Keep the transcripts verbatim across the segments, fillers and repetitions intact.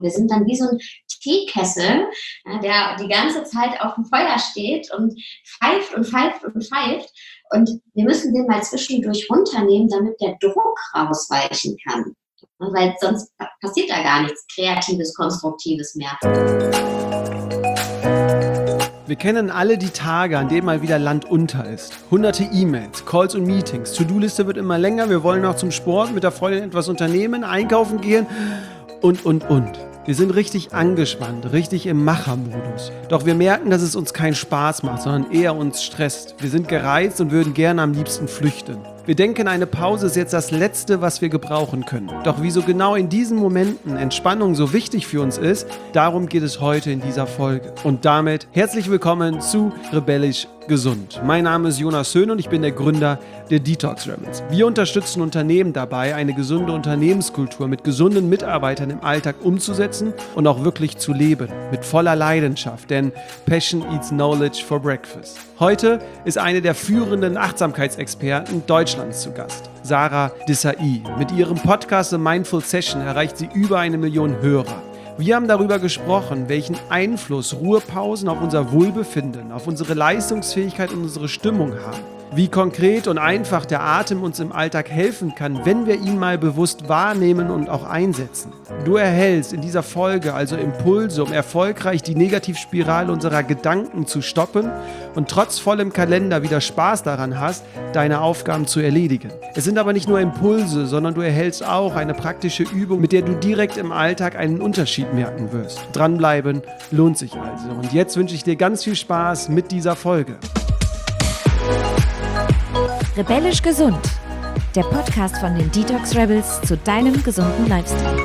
Wir sind dann wie so ein Teekessel, ja, der die ganze Zeit auf dem Feuer steht und pfeift und pfeift und pfeift. Und wir müssen den mal zwischendurch runternehmen, damit der Druck rausweichen kann. Weil sonst passiert da gar nichts Kreatives, Konstruktives mehr. Wir kennen alle die Tage, an denen mal wieder Land unter ist. Hunderte E-Mails, Calls und Meetings. To-Do-Liste wird immer länger. Wir wollen noch zum Sport, mit der Freundin etwas unternehmen, einkaufen gehen und, und, und. Wir sind richtig angespannt, richtig im Machermodus. Doch wir merken, dass es uns keinen Spaß macht, sondern eher uns stresst. Wir sind gereizt und würden gerne am liebsten flüchten. Wir denken, eine Pause ist jetzt das Letzte, was wir gebrauchen können. Doch wieso genau in diesen Momenten Entspannung so wichtig für uns ist, darum geht es heute in dieser Folge. Und damit herzlich willkommen zu Rebellisch Gesund. Mein Name ist Jonas Höhn und ich bin der Gründer der Detox Rebels. Wir unterstützen Unternehmen dabei, eine gesunde Unternehmenskultur mit gesunden Mitarbeitern im Alltag umzusetzen und auch wirklich zu leben. Mit voller Leidenschaft, denn Passion eats knowledge for breakfast. Heute ist eine der führenden Achtsamkeitsexperten Deutschlands zu Gast, Sarah Desai. Mit ihrem Podcast The Mindful Session erreicht sie über eine Million Hörer. Wir haben darüber gesprochen, welchen Einfluss Ruhepausen auf unser Wohlbefinden, auf unsere Leistungsfähigkeit und unsere Stimmung haben. Wie konkret und einfach der Atem uns im Alltag helfen kann, wenn wir ihn mal bewusst wahrnehmen und auch einsetzen. Du erhältst in dieser Folge also Impulse, um erfolgreich die Negativspirale unserer Gedanken zu stoppen und trotz vollem Kalender wieder Spaß daran hast, deine Aufgaben zu erledigen. Es sind aber nicht nur Impulse, sondern du erhältst auch eine praktische Übung, mit der du direkt im Alltag einen Unterschied merken wirst. Dranbleiben lohnt sich also. Und jetzt wünsche ich dir ganz viel Spaß mit dieser Folge. Rebellisch Gesund, der Podcast von den Detox Rebels zu deinem gesunden Lifestyle.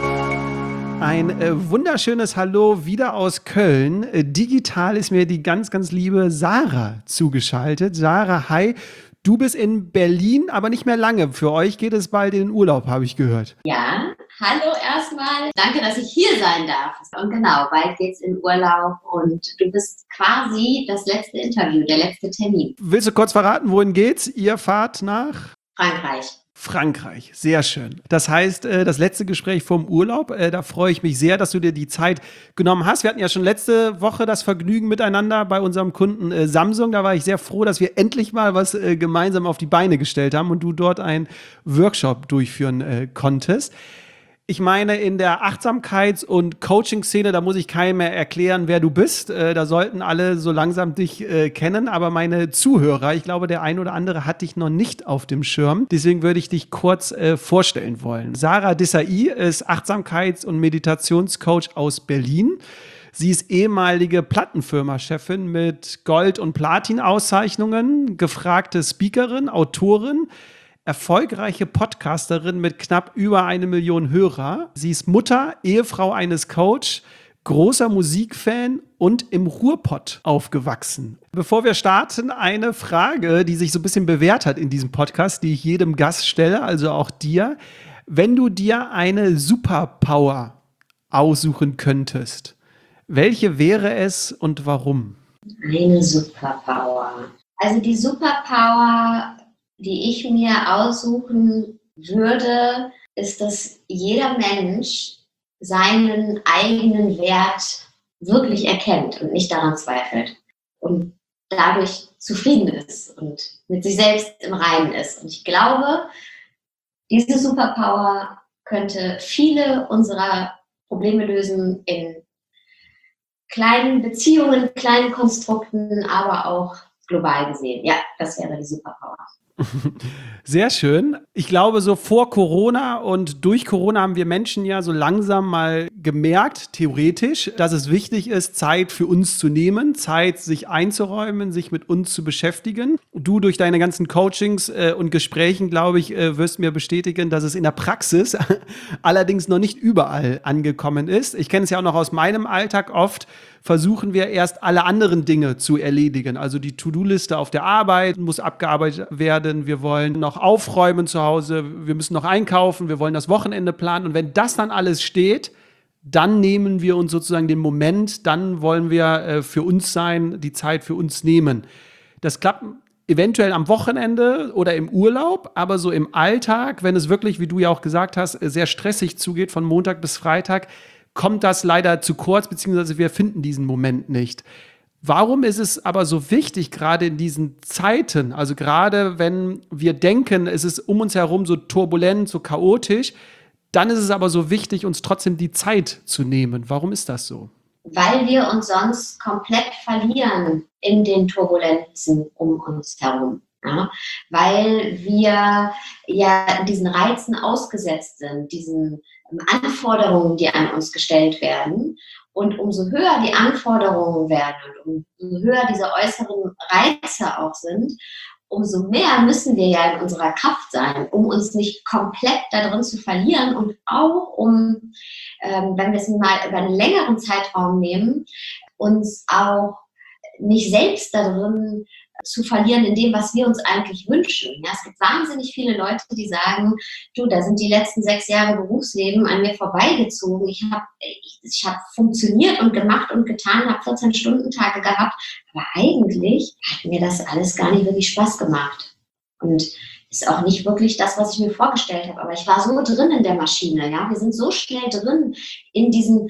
Ein äh, wunderschönes Hallo wieder aus Köln. Äh, digital ist mir die ganz, ganz liebe Sarah zugeschaltet. Sarah, hi. Du bist in Berlin, aber nicht mehr lange. Für euch geht es bald in den Urlaub, habe ich gehört. Ja, hallo erstmal. Danke, dass ich hier sein darf. Und genau, bald geht's in Urlaub und du bist quasi das letzte Interview, der letzte Termin. Willst du kurz verraten, wohin geht's? Ihr fahrt nach? Frankreich. Frankreich, sehr schön. Das heißt, das letzte Gespräch vom Urlaub, da freue ich mich sehr, dass du dir die Zeit genommen hast. Wir hatten ja schon letzte Woche das Vergnügen miteinander bei unserem Kunden Samsung. Da war ich sehr froh, dass wir endlich mal was gemeinsam auf die Beine gestellt haben und du dort einen Workshop durchführen konntest. Ich meine, in der Achtsamkeits- und Coaching-Szene, da muss ich keinem mehr erklären, wer du bist. Äh, da sollten alle so langsam dich äh, kennen. Aber meine Zuhörer, ich glaube, der ein oder andere hat dich noch nicht auf dem Schirm. Deswegen würde ich dich kurz äh, vorstellen wollen. Sarah Desai ist Achtsamkeits- und Meditationscoach aus Berlin. Sie ist ehemalige Plattenfirma-Chefin mit Gold- und Platin-Auszeichnungen, gefragte Speakerin, Autorin, erfolgreiche Podcasterin mit knapp über eine Million Hörer. Sie ist Mutter, Ehefrau eines Coach, großer Musikfan und im Ruhrpott aufgewachsen. Bevor wir starten, eine Frage, die sich so ein bisschen bewährt hat in diesem Podcast, die ich jedem Gast stelle, also auch dir. Wenn du dir eine Superpower aussuchen könntest, welche wäre es und warum? Eine Superpower. Also die Superpower, die ich mir aussuchen würde, ist, dass jeder Mensch seinen eigenen Wert wirklich erkennt und nicht daran zweifelt und dadurch zufrieden ist und mit sich selbst im Reinen ist. Und ich glaube, diese Superpower könnte viele unserer Probleme lösen in kleinen Beziehungen, kleinen Konstrukten, aber auch global gesehen. Ja, das wäre die Superpower. Sehr schön. Ich glaube, so vor Corona und durch Corona haben wir Menschen ja so langsam mal gemerkt, theoretisch, dass es wichtig ist, Zeit für uns zu nehmen, Zeit sich einzuräumen, sich mit uns zu beschäftigen. Du durch deine ganzen Coachings äh, und Gesprächen, glaube ich, äh, wirst mir bestätigen, dass es in der Praxis allerdings noch nicht überall angekommen ist. Ich kenne es ja auch noch aus meinem Alltag oft. Versuchen wir erst alle anderen Dinge zu erledigen. Also die To-Do-Liste auf der Arbeit muss abgearbeitet werden. Wir wollen noch aufräumen zu Hause. Wir müssen noch einkaufen. Wir wollen das Wochenende planen. Und wenn das dann alles steht, dann nehmen wir uns sozusagen den Moment. Dann wollen wir äh, für uns sein, die Zeit für uns nehmen. Das klappt eventuell am Wochenende oder im Urlaub, aber so im Alltag, wenn es wirklich, wie du ja auch gesagt hast, sehr stressig zugeht von Montag bis Freitag, kommt das leider zu kurz, beziehungsweise wir finden diesen Moment nicht. Warum ist es aber so wichtig, gerade in diesen Zeiten, also gerade wenn wir denken, es ist um uns herum so turbulent, so chaotisch, dann ist es aber so wichtig, uns trotzdem die Zeit zu nehmen. Warum ist das so? Weil wir uns sonst komplett verlieren in den Turbulenzen um uns herum. Ja? Weil wir ja diesen Reizen ausgesetzt sind, diesen Anforderungen, die an uns gestellt werden. Und umso höher die Anforderungen werden und umso höher diese äußeren Reize auch sind, umso mehr müssen wir ja in unserer Kraft sein, um uns nicht komplett da drin zu verlieren und auch um, ähm, wenn wir es mal über einen längeren Zeitraum nehmen, uns auch nicht selbst da drin zu verlieren in dem, was wir uns eigentlich wünschen. Ja, es gibt wahnsinnig viele Leute, die sagen, du, da sind die letzten sechs Jahre Berufsleben an mir vorbeigezogen. Ich habe ich, ich hab funktioniert und gemacht und getan, habe vierzehn-Stunden-Tage gehabt, aber eigentlich hat mir das alles gar nicht wirklich Spaß gemacht. Und ist auch nicht wirklich das, was ich mir vorgestellt habe. Aber ich war so drin in der Maschine. Ja, wir sind so schnell drin in diesen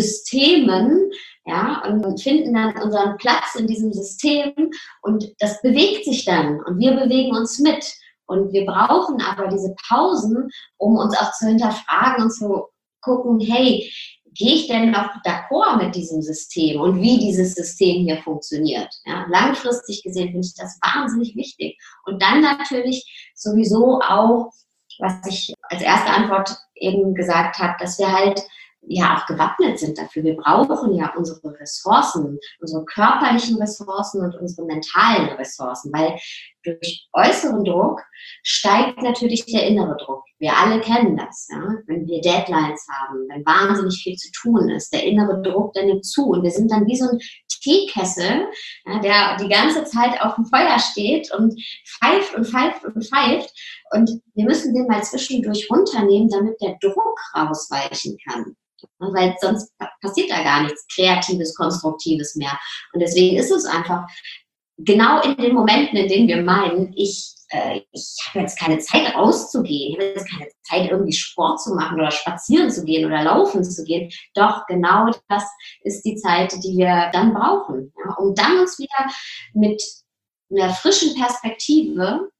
Systemen, ja, und finden dann unseren Platz in diesem System und das bewegt sich dann und wir bewegen uns mit. Und wir brauchen aber diese Pausen, um uns auch zu hinterfragen und zu gucken, hey, gehe ich denn noch d'accord mit diesem System und wie dieses System hier funktioniert? Ja, langfristig gesehen finde ich das wahnsinnig wichtig. Und dann natürlich sowieso auch, was ich als erste Antwort eben gesagt habe, dass wir halt ja auch gewappnet sind dafür. Wir brauchen ja unsere Ressourcen, unsere körperlichen Ressourcen und unsere mentalen Ressourcen, weil durch äußeren Druck steigt natürlich der innere Druck. Wir alle kennen das, ja? Wenn wir Deadlines haben, wenn wahnsinnig viel zu tun ist, der innere Druck, der nimmt zu und wir sind dann wie so ein Teekessel, ja, der die ganze Zeit auf dem Feuer steht und pfeift und pfeift und pfeift und wir müssen den mal zwischendurch runternehmen, damit der Druck rausweichen kann. Weil sonst passiert da gar nichts Kreatives, Konstruktives mehr. Und deswegen ist es einfach genau in den Momenten, in denen wir meinen, ich, äh, ich habe jetzt keine Zeit rauszugehen, ich habe jetzt keine Zeit irgendwie Sport zu machen oder spazieren zu gehen oder laufen zu gehen. Doch genau das ist die Zeit, die wir dann brauchen, ja, um dann uns wieder mit einer frischen Perspektive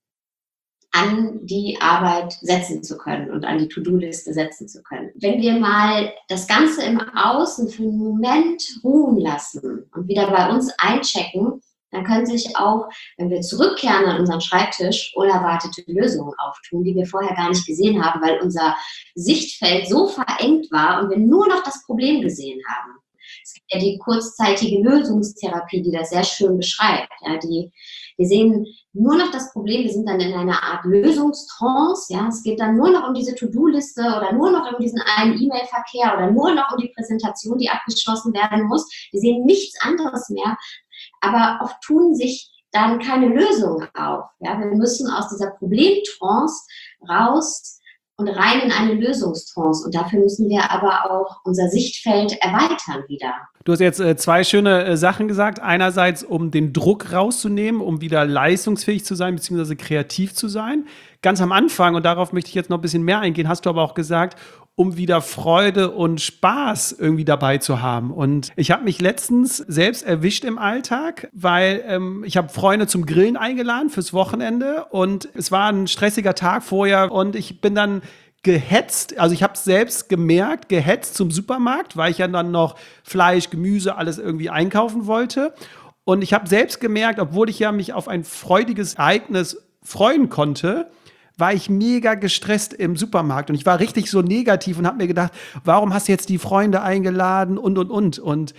an die Arbeit setzen zu können und an die To-Do-Liste setzen zu können. Wenn wir mal das Ganze im Außen für einen Moment ruhen lassen und wieder bei uns einchecken, dann können sich auch, wenn wir zurückkehren an unseren Schreibtisch, unerwartete Lösungen auftun, die wir vorher gar nicht gesehen haben, weil unser Sichtfeld so verengt war und wir nur noch das Problem gesehen haben. Es gibt ja die kurzzeitige Lösungstherapie, die das sehr schön beschreibt. Ja, die, wir sehen nur noch das Problem, wir sind dann in einer Art Lösungstrance. Ja, es geht dann nur noch um diese To-Do-Liste oder nur noch um diesen einen E-Mail-Verkehr oder nur noch um die Präsentation, die abgeschlossen werden muss. Wir sehen nichts anderes mehr, aber oft tun sich dann keine Lösungen auf. Ja, wir müssen aus dieser Problemtrance raus und rein in eine Lösungstrance. Und dafür müssen wir aber auch unser Sichtfeld erweitern wieder. Du hast jetzt äh, zwei schöne äh, Sachen gesagt. Einerseits, um den Druck rauszunehmen, um wieder leistungsfähig zu sein, beziehungsweise kreativ zu sein. Ganz am Anfang, und darauf möchte ich jetzt noch ein bisschen mehr eingehen, hast du aber auch gesagt, um wieder Freude und Spaß irgendwie dabei zu haben. Und ich habe mich letztens selbst erwischt im Alltag, weil ähm, ich habe Freunde zum Grillen eingeladen fürs Wochenende und es war ein stressiger Tag vorher und ich bin dann gehetzt, also ich habe es selbst gemerkt, gehetzt zum Supermarkt, weil ich ja dann noch Fleisch, Gemüse, alles irgendwie einkaufen wollte. Und ich habe selbst gemerkt, obwohl ich ja mich auf ein freudiges Ereignis freuen konnte, war ich mega gestresst im Supermarkt und ich war richtig so negativ und habe mir gedacht, warum hast du jetzt die Freunde eingeladen und, und, und. Und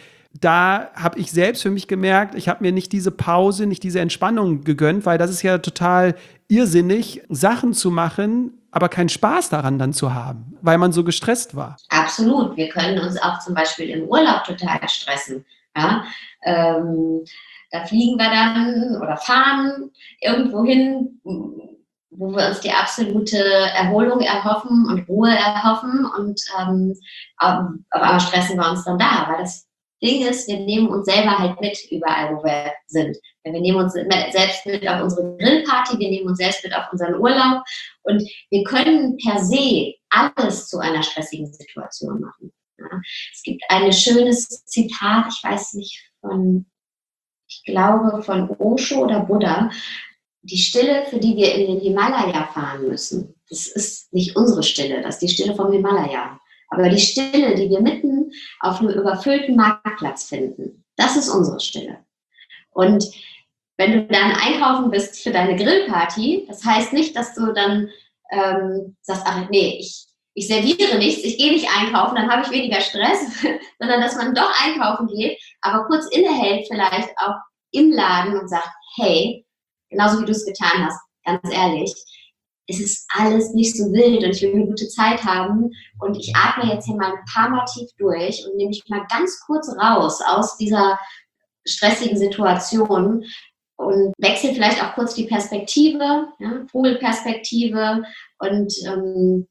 da habe ich selbst für mich gemerkt, ich habe mir nicht diese Pause, nicht diese Entspannung gegönnt, weil das ist ja total irrsinnig, Sachen zu machen, aber keinen Spaß daran dann zu haben, weil man so gestresst war. Absolut. Wir können uns auch zum Beispiel im Urlaub total stressen. Ja? Ähm, da fliegen wir dann oder fahren irgendwo hin, wo wir uns die absolute Erholung erhoffen und Ruhe erhoffen und ähm, auf einmal stressen wir uns dann da, weil das Ding ist, wir nehmen uns selber halt mit überall, wo wir sind. Wir nehmen uns selbst mit auf unsere Grillparty, wir nehmen uns selbst mit auf unseren Urlaub und wir können per se alles zu einer stressigen Situation machen. Ja. Es gibt ein schönes Zitat, ich weiß nicht von, ich glaube von Osho oder Buddha, die Stille, für die wir in den Himalaya fahren müssen, das ist nicht unsere Stille, das ist die Stille vom Himalaya. Aber die Stille, die wir mitten auf einem überfüllten Marktplatz finden, das ist unsere Stille. Und wenn du dann einkaufen bist für deine Grillparty, das heißt nicht, dass du dann ähm, sagst, ach nee, ich, ich serviere nichts, ich gehe nicht einkaufen, dann habe ich weniger Stress, sondern dass man doch einkaufen geht, aber kurz innehält vielleicht auch im Laden und sagt, hey, genauso wie du es getan hast, ganz ehrlich, es ist alles nicht so wild und ich will eine gute Zeit haben und ich atme jetzt hier mal ein paar Mal tief durch und nehme mich mal ganz kurz raus aus dieser stressigen Situation und wechsle vielleicht auch kurz die Perspektive, ja, Vogelperspektive und ähm,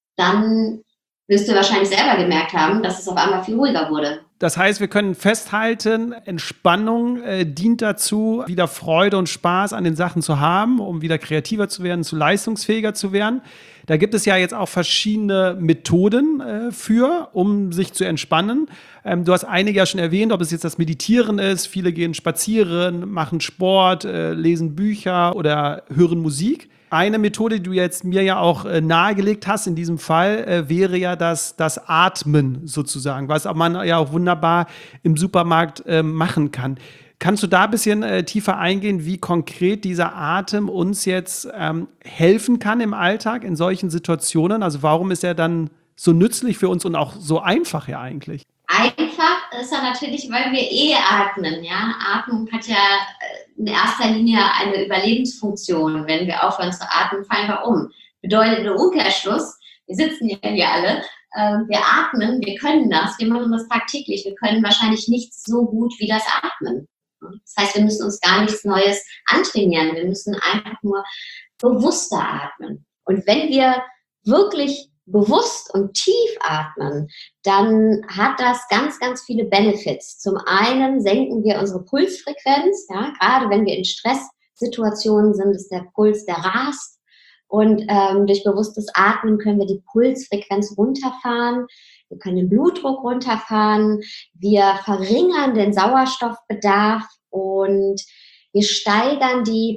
dann wirst du wahrscheinlich selber gemerkt haben, dass es auf einmal viel ruhiger wurde. Das heißt, wir können festhalten, Entspannung äh, dient dazu, wieder Freude und Spaß an den Sachen zu haben, um wieder kreativer zu werden, zu leistungsfähiger zu werden. Da gibt es ja jetzt auch verschiedene Methoden äh, für, um sich zu entspannen. Ähm, du hast einige ja schon erwähnt, ob es jetzt das Meditieren ist. Viele gehen spazieren, machen Sport, äh, lesen Bücher oder hören Musik. Eine Methode, die du jetzt mir ja auch äh, nahegelegt hast in diesem Fall, äh, wäre ja das, das Atmen sozusagen, was man ja auch wunderbar im Supermarkt äh, machen kann. Kannst du da ein bisschen äh, tiefer eingehen, wie konkret dieser Atem uns jetzt ähm, helfen kann im Alltag in solchen Situationen? Also warum ist er dann so nützlich für uns und auch so einfach ja eigentlich? Einfach ist er natürlich, weil wir eh atmen. Ja? Atmung hat ja in erster Linie eine Überlebensfunktion. Wenn wir aufhören zu atmen, fallen wir um. Bedeutet im Umkehrschluss, wir sitzen ja hier alle, äh, wir atmen, wir können das, wir machen das tagtäglich. Wir können wahrscheinlich nichts so gut wie das Atmen. Das heißt, wir müssen uns gar nichts Neues antrainieren. Wir müssen einfach nur bewusster atmen. Und wenn wir wirklich bewusst und tief atmen, dann hat das ganz, ganz viele Benefits. Zum einen senken wir unsere Pulsfrequenz, ja, gerade wenn wir in Stresssituationen sind, ist der Puls, der rast. Und ähm, durch bewusstes Atmen können wir die Pulsfrequenz runterfahren, wir können den Blutdruck runterfahren, wir verringern den Sauerstoffbedarf und wir steigern die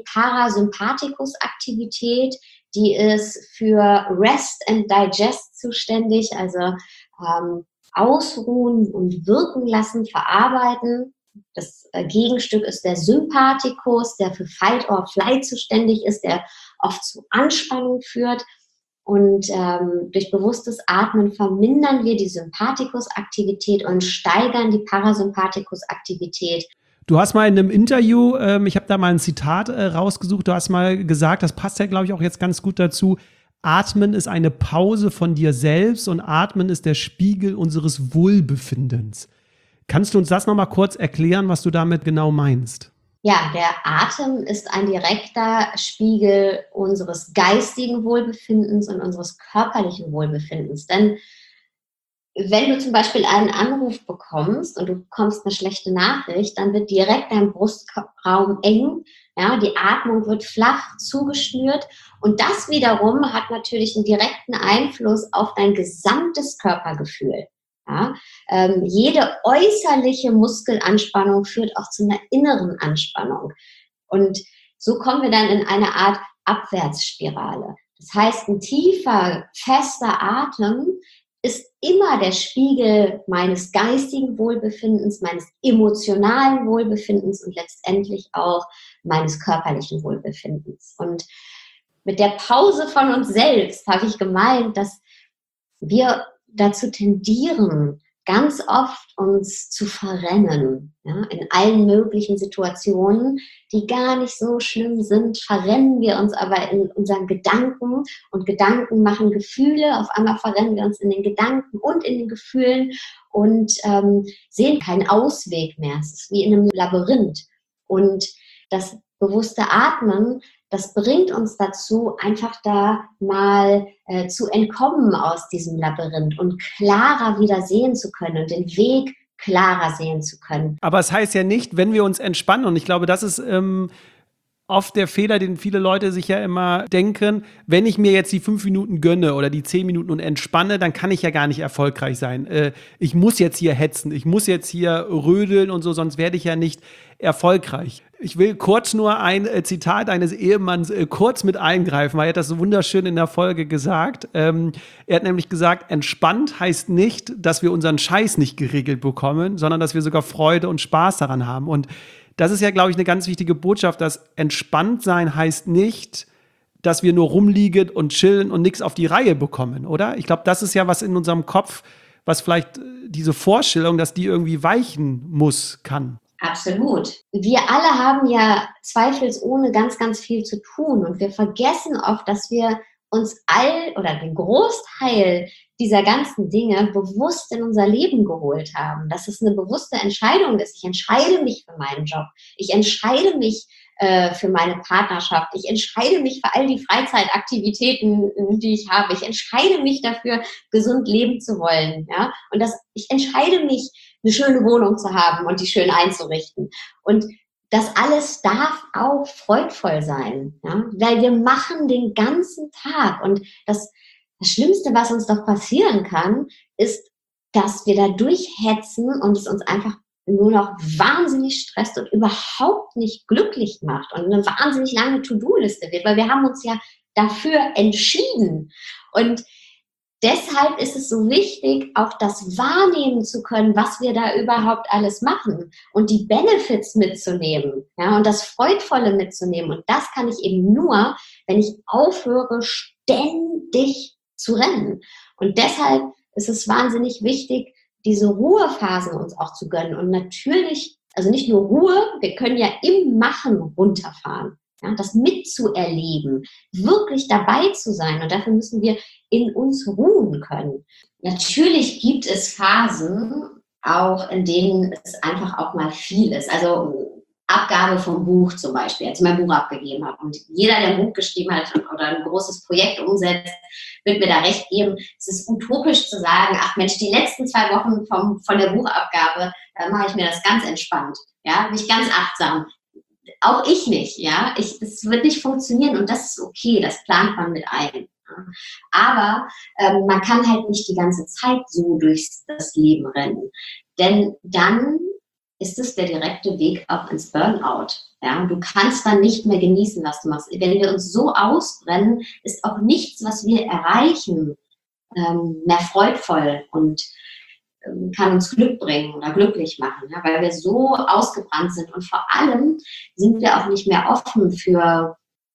Parasympathikus-Aktivität, die ist für Rest and Digest zuständig, also ähm, ausruhen und wirken lassen, verarbeiten. Das äh, Gegenstück ist der Sympathikus, der für Fight or Flight zuständig ist, der oft zu Anspannung führt. Und ähm, durch bewusstes Atmen vermindern wir die Sympathikus-Aktivität und steigern die Parasympathikus-Aktivität. Du hast mal in einem Interview, ähm, ich habe da mal ein Zitat äh, rausgesucht, du hast mal gesagt, das passt ja, glaube ich, auch jetzt ganz gut dazu, Atmen ist eine Pause von dir selbst und Atmen ist der Spiegel unseres Wohlbefindens. Kannst du uns das nochmal kurz erklären, was du damit genau meinst? Ja, der Atem ist ein direkter Spiegel unseres geistigen Wohlbefindens und unseres körperlichen Wohlbefindens. Denn wenn du zum Beispiel einen Anruf bekommst und du bekommst eine schlechte Nachricht, dann wird direkt dein Brustraum eng, ja, die Atmung wird flach zugeschnürt und das wiederum hat natürlich einen direkten Einfluss auf dein gesamtes Körpergefühl. Ja, ähm, jede äußerliche Muskelanspannung führt auch zu einer inneren Anspannung. Und so kommen wir dann in eine Art Abwärtsspirale. Das heißt, ein tiefer, fester Atem ist immer der Spiegel meines geistigen Wohlbefindens, meines emotionalen Wohlbefindens und letztendlich auch meines körperlichen Wohlbefindens. Und mit der Pause von uns selbst habe ich gemeint, dass wir dazu tendieren, ganz oft uns zu verrennen, ja, in allen möglichen Situationen, die gar nicht so schlimm sind, verrennen wir uns aber in unseren Gedanken und Gedanken machen Gefühle, auf einmal verrennen wir uns in den Gedanken und in den Gefühlen und ähm, sehen keinen Ausweg mehr. Es ist wie in einem Labyrinth und das bewusste Atmen, das bringt uns dazu, einfach da mal äh, zu entkommen aus diesem Labyrinth und klarer wieder sehen zu können und den Weg klarer sehen zu können. Aber es heißt ja nicht, wenn wir uns entspannen, und ich glaube, das ist ähm, oft der Fehler, den viele Leute sich ja immer denken, wenn ich mir jetzt die fünf Minuten gönne oder die zehn Minuten und entspanne, dann kann ich ja gar nicht erfolgreich sein. Äh, ich muss jetzt hier hetzen, ich muss jetzt hier rödeln und so, sonst werde ich ja nicht erfolgreich. Ich will kurz nur ein äh, Zitat eines Ehemanns äh, kurz mit eingreifen, weil er hat das so wunderschön in der Folge gesagt. Ähm, er hat nämlich gesagt, entspannt heißt nicht, dass wir unseren Scheiß nicht geregelt bekommen, sondern dass wir sogar Freude und Spaß daran haben. Und das ist ja, glaube ich, eine ganz wichtige Botschaft, dass entspannt sein heißt nicht, dass wir nur rumliegen und chillen und nichts auf die Reihe bekommen, oder? Ich glaube, das ist ja was in unserem Kopf, was vielleicht diese Vorstellung, dass die irgendwie weichen muss, kann. Absolut. Wir alle haben ja zweifelsohne ganz, ganz viel zu tun und wir vergessen oft, dass wir uns all oder den Großteil dieser ganzen Dinge bewusst in unser Leben geholt haben. Dass es eine bewusste Entscheidung ist. Ich entscheide mich für meinen Job. Ich entscheide mich äh, für meine Partnerschaft. Ich entscheide mich für all die Freizeitaktivitäten, die ich habe. Ich entscheide mich dafür, gesund leben zu wollen. Ja? Und das, ich entscheide mich, eine schöne Wohnung zu haben und die schön einzurichten. Und das alles darf auch freudvoll sein, ja? Weil wir machen den ganzen Tag. Und das, das Schlimmste, was uns doch passieren kann, ist, dass wir da durchhetzen und es uns einfach nur noch wahnsinnig stresst und überhaupt nicht glücklich macht und eine wahnsinnig lange To-Do-Liste wird, weil wir haben uns ja dafür entschieden. Und deshalb ist es so wichtig, auch das wahrnehmen zu können, was wir da überhaupt alles machen und die Benefits mitzunehmen, ja, und das Freudvolle mitzunehmen. Und das kann ich eben nur, wenn ich aufhöre, ständig zu rennen. Und deshalb ist es wahnsinnig wichtig, diese Ruhephasen uns auch zu gönnen. Und natürlich, also nicht nur Ruhe, wir können ja im Machen runterfahren. Ja, das mitzuerleben, wirklich dabei zu sein. Und dafür müssen wir in uns ruhen können. Natürlich gibt es Phasen, auch in denen es einfach auch mal viel ist. Also Abgabe vom Buch zum Beispiel, als ich mein Buch abgegeben habe. Und jeder, der ein Buch geschrieben hat oder ein großes Projekt umsetzt, wird mir da recht geben. Es ist utopisch zu sagen, ach Mensch, die letzten zwei Wochen vom, von der Buchabgabe, da mache ich mir das ganz entspannt. Ja, bin ich ganz achtsam. Auch ich nicht, ja. Ich, das wird nicht funktionieren und das ist okay, das plant man mit ein. Ja. Aber ähm, man kann halt nicht die ganze Zeit so durch das Leben rennen. Denn dann ist es der direkte Weg auch ins Burnout. Ja. Du kannst dann nicht mehr genießen, was du machst. Wenn wir uns so ausbrennen, ist auch nichts, was wir erreichen, ähm, mehr freudvoll und kann uns Glück bringen oder glücklich machen, ja, weil wir so ausgebrannt sind. Und vor allem sind wir auch nicht mehr offen für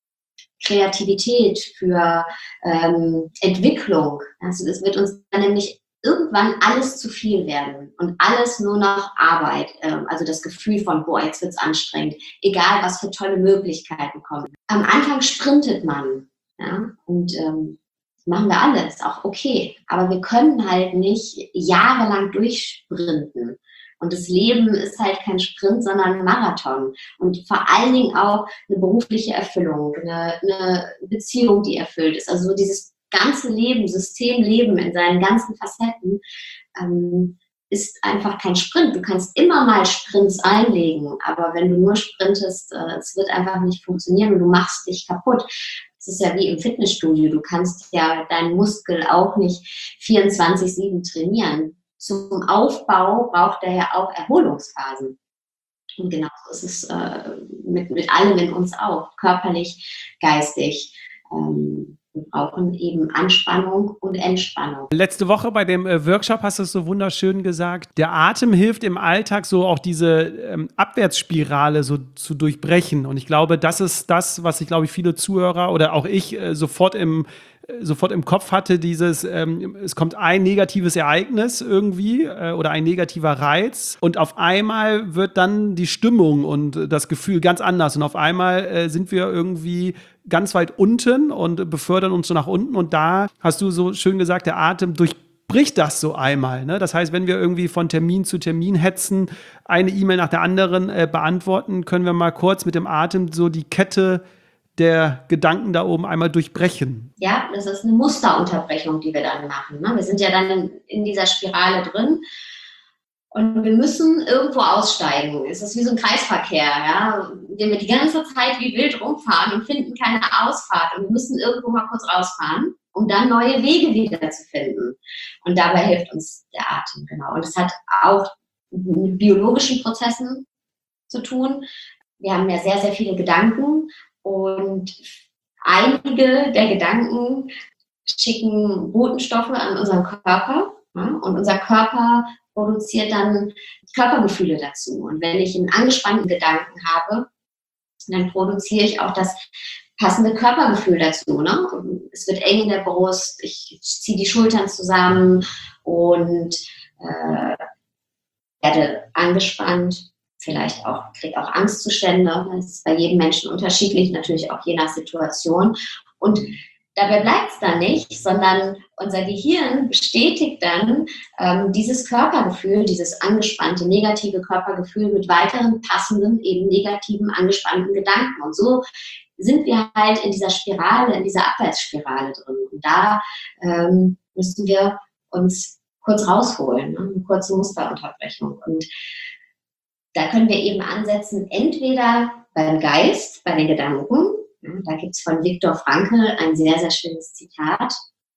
Kreativität, für ähm, Entwicklung. Also es wird uns dann nämlich irgendwann alles zu viel werden und alles nur noch Arbeit. Ähm, also das Gefühl von, boah, jetzt wird's anstrengend, egal was für tolle Möglichkeiten kommen. Am Anfang sprintet man, ja, und ähm, machen wir alle, ist auch okay. Aber wir können halt nicht jahrelang durchsprinten. Und das Leben ist halt kein Sprint, sondern ein Marathon. Und vor allen Dingen auch eine berufliche Erfüllung, eine, eine Beziehung, die erfüllt ist. Also so dieses ganze Leben, Systemleben in seinen ganzen Facetten ähm, ist einfach kein Sprint. Du kannst immer mal Sprints einlegen, aber wenn du nur sprintest, äh, es wird einfach nicht funktionieren und du machst dich kaputt. Es ist ja wie im Fitnessstudio. Du kannst ja deinen Muskel auch nicht vierundzwanzig sieben trainieren. Zum Aufbau braucht er ja auch Erholungsphasen. Und genauso ist es äh, mit, mit allem in uns auch, körperlich, geistig. Ähm, wir brauchen eben Anspannung und Entspannung. Letzte Woche bei dem äh, Workshop hast du es so wunderschön gesagt, der Atem hilft im Alltag so auch diese ähm, Abwärtsspirale so zu durchbrechen. Und ich glaube, das ist das, was ich glaube ich viele Zuhörer oder auch ich äh, sofort im sofort im Kopf hatte, dieses, ähm, es kommt ein negatives Ereignis irgendwie äh, oder ein negativer Reiz und auf einmal wird dann die Stimmung und das Gefühl ganz anders und auf einmal äh, sind wir irgendwie ganz weit unten und befördern uns so nach unten und da hast du so schön gesagt, der Atem durchbricht das so einmal. Ne? Das heißt, wenn wir irgendwie von Termin zu Termin hetzen, eine E-Mail nach der anderen äh, beantworten, können wir mal kurz mit dem Atem so die Kette der Gedanken da oben einmal durchbrechen. Ja, das ist eine Musterunterbrechung, die wir dann machen. Ne? Wir sind ja dann in, in dieser Spirale drin Und wir müssen irgendwo aussteigen. Es ist wie so ein Kreisverkehr, ja, in dem wir die ganze Zeit wie wild rumfahren und finden keine Ausfahrt. Und wir müssen irgendwo mal kurz rausfahren, um dann neue Wege wieder zu finden. Und dabei hilft uns der Atem, genau. Und es hat auch mit biologischen Prozessen zu tun. Wir haben ja sehr, sehr viele Gedanken und einige der Gedanken schicken Botenstoffe an unseren Körper, ja, und unser Körper produziert dann Körpergefühle dazu. Und wenn ich einen angespannten Gedanken habe, dann produziere ich auch das passende Körpergefühl dazu. Ne? Es wird eng in der Brust, ich ziehe die Schultern zusammen und äh, werde angespannt, vielleicht auch, kriege auch Angstzustände. Das ist bei jedem Menschen unterschiedlich, natürlich auch je nach Situation. Und dabei bleibt es dann nicht, sondern unser Gehirn bestätigt dann ähm, dieses Körpergefühl, dieses angespannte, negative Körpergefühl mit weiteren passenden, eben negativen, angespannten Gedanken. Und so sind wir halt in dieser Spirale, in dieser Abwärtsspirale drin. Und da ähm, müssen wir uns kurz rausholen, ne? Eine kurze Musterunterbrechung. Und da können wir eben ansetzen, entweder beim Geist, bei den Gedanken. Da gibt es von Viktor Frankl ein sehr, sehr schönes Zitat.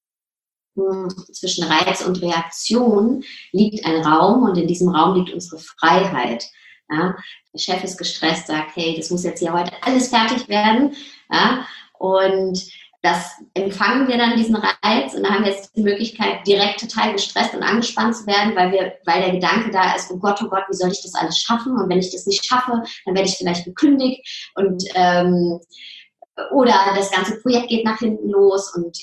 Zwischen Reiz und Reaktion liegt ein Raum und in diesem Raum liegt unsere Freiheit. Ja, der Chef ist gestresst, sagt, hey, das muss jetzt hier heute alles fertig werden. Ja, und das empfangen wir dann, diesen Reiz, und da haben wir jetzt die Möglichkeit, direkt total gestresst und angespannt zu werden, weil wir, weil der Gedanke da ist, oh Gott, oh Gott, wie soll ich das alles schaffen? Und wenn ich das nicht schaffe, dann werde ich vielleicht gekündigt und ähm, oder das ganze Projekt geht nach hinten los und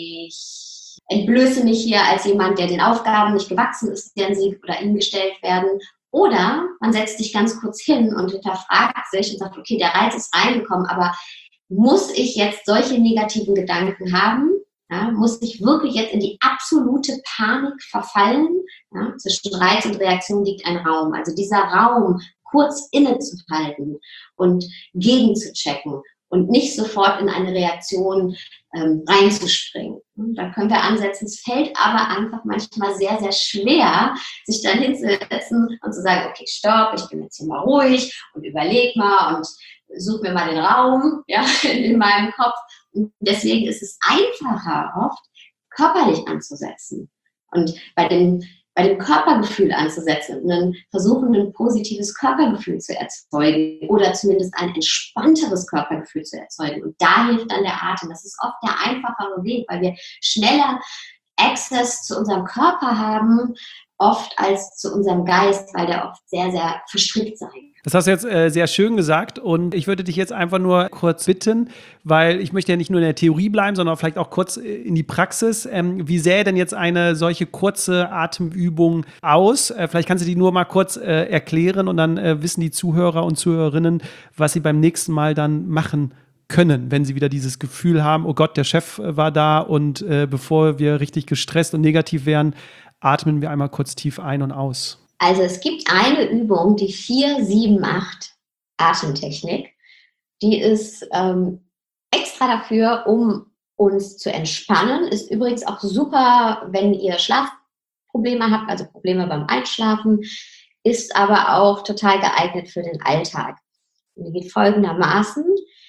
ich entblöße mich hier als jemand, der den Aufgaben nicht gewachsen ist, deren sie oder ihnen gestellt werden. Oder man setzt sich ganz kurz hin und hinterfragt sich und sagt, okay, der Reiz ist reingekommen, aber muss ich jetzt solche negativen Gedanken haben? Ja, muss ich wirklich jetzt in die absolute Panik verfallen? Ja, zwischen Reiz und Reaktion liegt ein Raum. Also dieser Raum, kurz innezuhalten und gegenzuchecken und nicht sofort in eine Reaktion ähm, reinzuspringen. Da können wir ansetzen. Es fällt aber einfach manchmal sehr, sehr schwer, sich dann hinzusetzen und zu sagen, okay, stopp, ich bin jetzt hier mal ruhig und überleg mal und suche mir mal den Raum, ja, in meinem Kopf. Und deswegen ist es einfacher oft, körperlich anzusetzen. Und bei dem bei dem Körpergefühl anzusetzen und dann versuchen, ein positives Körpergefühl zu erzeugen oder zumindest ein entspannteres Körpergefühl zu erzeugen. Und da hilft dann der Atem. Das ist oft der einfachere Weg, weil wir schneller Access zu unserem Körper haben, oft als zu unserem Geist, weil der oft sehr, sehr verstrickt sein kann. Das hast du jetzt äh, sehr schön gesagt und ich würde dich jetzt einfach nur kurz bitten, weil ich möchte ja nicht nur in der Theorie bleiben, sondern vielleicht auch kurz in die Praxis. Ähm, wie sähe denn jetzt eine solche kurze Atemübung aus? Äh, vielleicht kannst du die nur mal kurz äh, erklären und dann äh, wissen die Zuhörer und Zuhörerinnen, was sie beim nächsten Mal dann machen können, wenn sie wieder dieses Gefühl haben, oh Gott, der Chef war da und äh, bevor wir richtig gestresst und negativ werden, atmen wir einmal kurz tief ein und aus. Also es gibt eine Übung, die vier sieben acht Atemtechnik, die ist ähm, extra dafür, um uns zu entspannen. Ist übrigens auch super, wenn ihr Schlafprobleme habt, also Probleme beim Einschlafen, ist aber auch total geeignet für den Alltag. Und die geht folgendermaßen.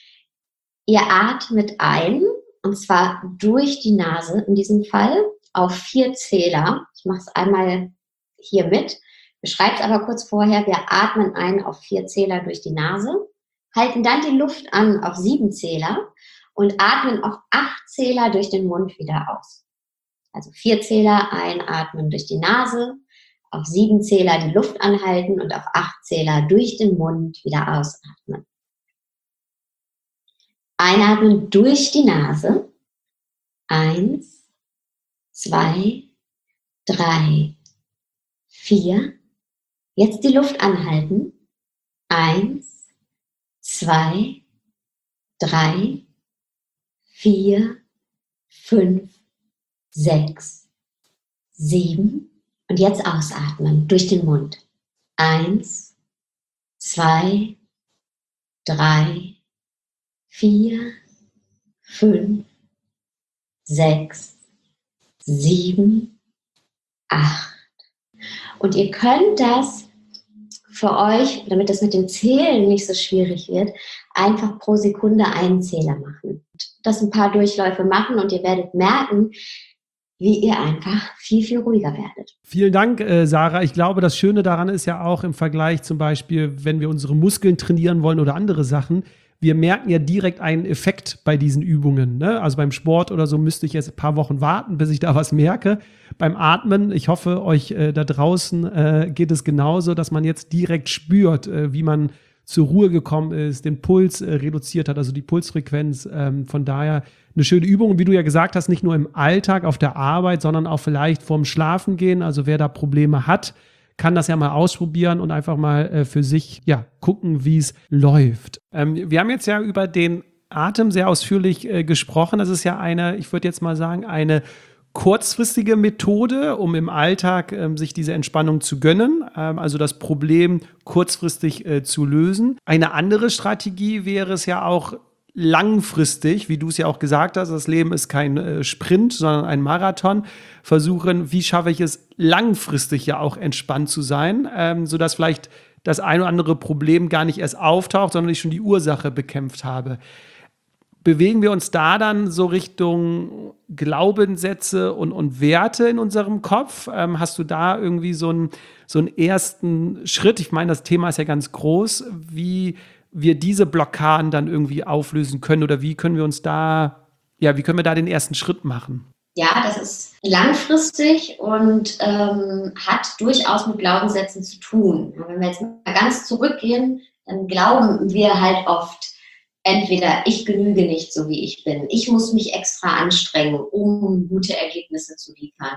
Ihr atmet ein, und zwar durch die Nase in diesem Fall, auf vier Zähler. Ich mache es einmal hier mit. Beschreibe es aber kurz vorher. Wir atmen ein auf vier Zähler durch die Nase, halten dann die Luft an auf sieben Zähler und atmen auf acht Zähler durch den Mund wieder aus. Also vier Zähler einatmen durch die Nase, auf sieben Zähler die Luft anhalten und auf acht Zähler durch den Mund wieder ausatmen. Einatmen durch die Nase. Eins, zwei, drei, vier. Jetzt die Luft anhalten. Eins, zwei, drei, vier, fünf, sechs, sieben. Und jetzt ausatmen durch den Mund. Eins, zwei, drei, vier, fünf, sechs, sieben, acht. Und ihr könnt das für euch, damit das mit dem Zählen nicht so schwierig wird, einfach pro Sekunde einen Zähler machen. Das ein paar Durchläufe machen und ihr werdet merken, wie ihr einfach viel, viel ruhiger werdet. Vielen Dank, äh, Sarah. Ich glaube, das Schöne daran ist ja auch im Vergleich zum Beispiel, wenn wir unsere Muskeln trainieren wollen oder andere Sachen, wir merken ja direkt einen Effekt bei diesen Übungen. Ne? Also beim Sport oder so müsste ich jetzt ein paar Wochen warten, bis ich da was merke. Beim Atmen, ich hoffe, euch äh, da draußen äh, geht es genauso, dass man jetzt direkt spürt, äh, wie man zur Ruhe gekommen ist, den Puls äh, reduziert hat, also die Pulsfrequenz. Ähm, von daher eine schöne Übung, wie du ja gesagt hast, nicht nur im Alltag auf der Arbeit, sondern auch vielleicht vorm Schlafengehen. Also wer da Probleme hat, kann das ja mal ausprobieren und einfach mal äh, für sich ja gucken, wie es läuft. Ähm, wir haben jetzt ja über den Atem sehr ausführlich äh, gesprochen. Das ist ja eine, ich würde jetzt mal sagen, eine kurzfristige Methode, um im Alltag ähm, sich diese Entspannung zu gönnen, ähm, also das Problem kurzfristig äh, zu lösen. Eine andere Strategie wäre es ja auch langfristig, wie du es ja auch gesagt hast, das Leben ist kein äh, Sprint, sondern ein Marathon, versuchen, wie schaffe ich es langfristig ja auch entspannt zu sein, ähm, sodass vielleicht das ein oder andere Problem gar nicht erst auftaucht, sondern ich schon die Ursache bekämpft habe. Bewegen wir uns da dann so Richtung Glaubenssätze und, und Werte in unserem Kopf? Ähm, hast du da irgendwie so einen, so einen ersten Schritt? Ich meine, das Thema ist ja ganz groß, wie wir diese Blockaden dann irgendwie auflösen können oder wie können wir uns da, ja, wie können wir da den ersten Schritt machen? Ja, das ist langfristig und ähm, hat durchaus mit Glaubenssätzen zu tun. Wenn wir jetzt mal ganz zurückgehen, dann glauben wir halt oft, entweder ich genüge nicht so, wie ich bin, ich muss mich extra anstrengen, um gute Ergebnisse zu liefern.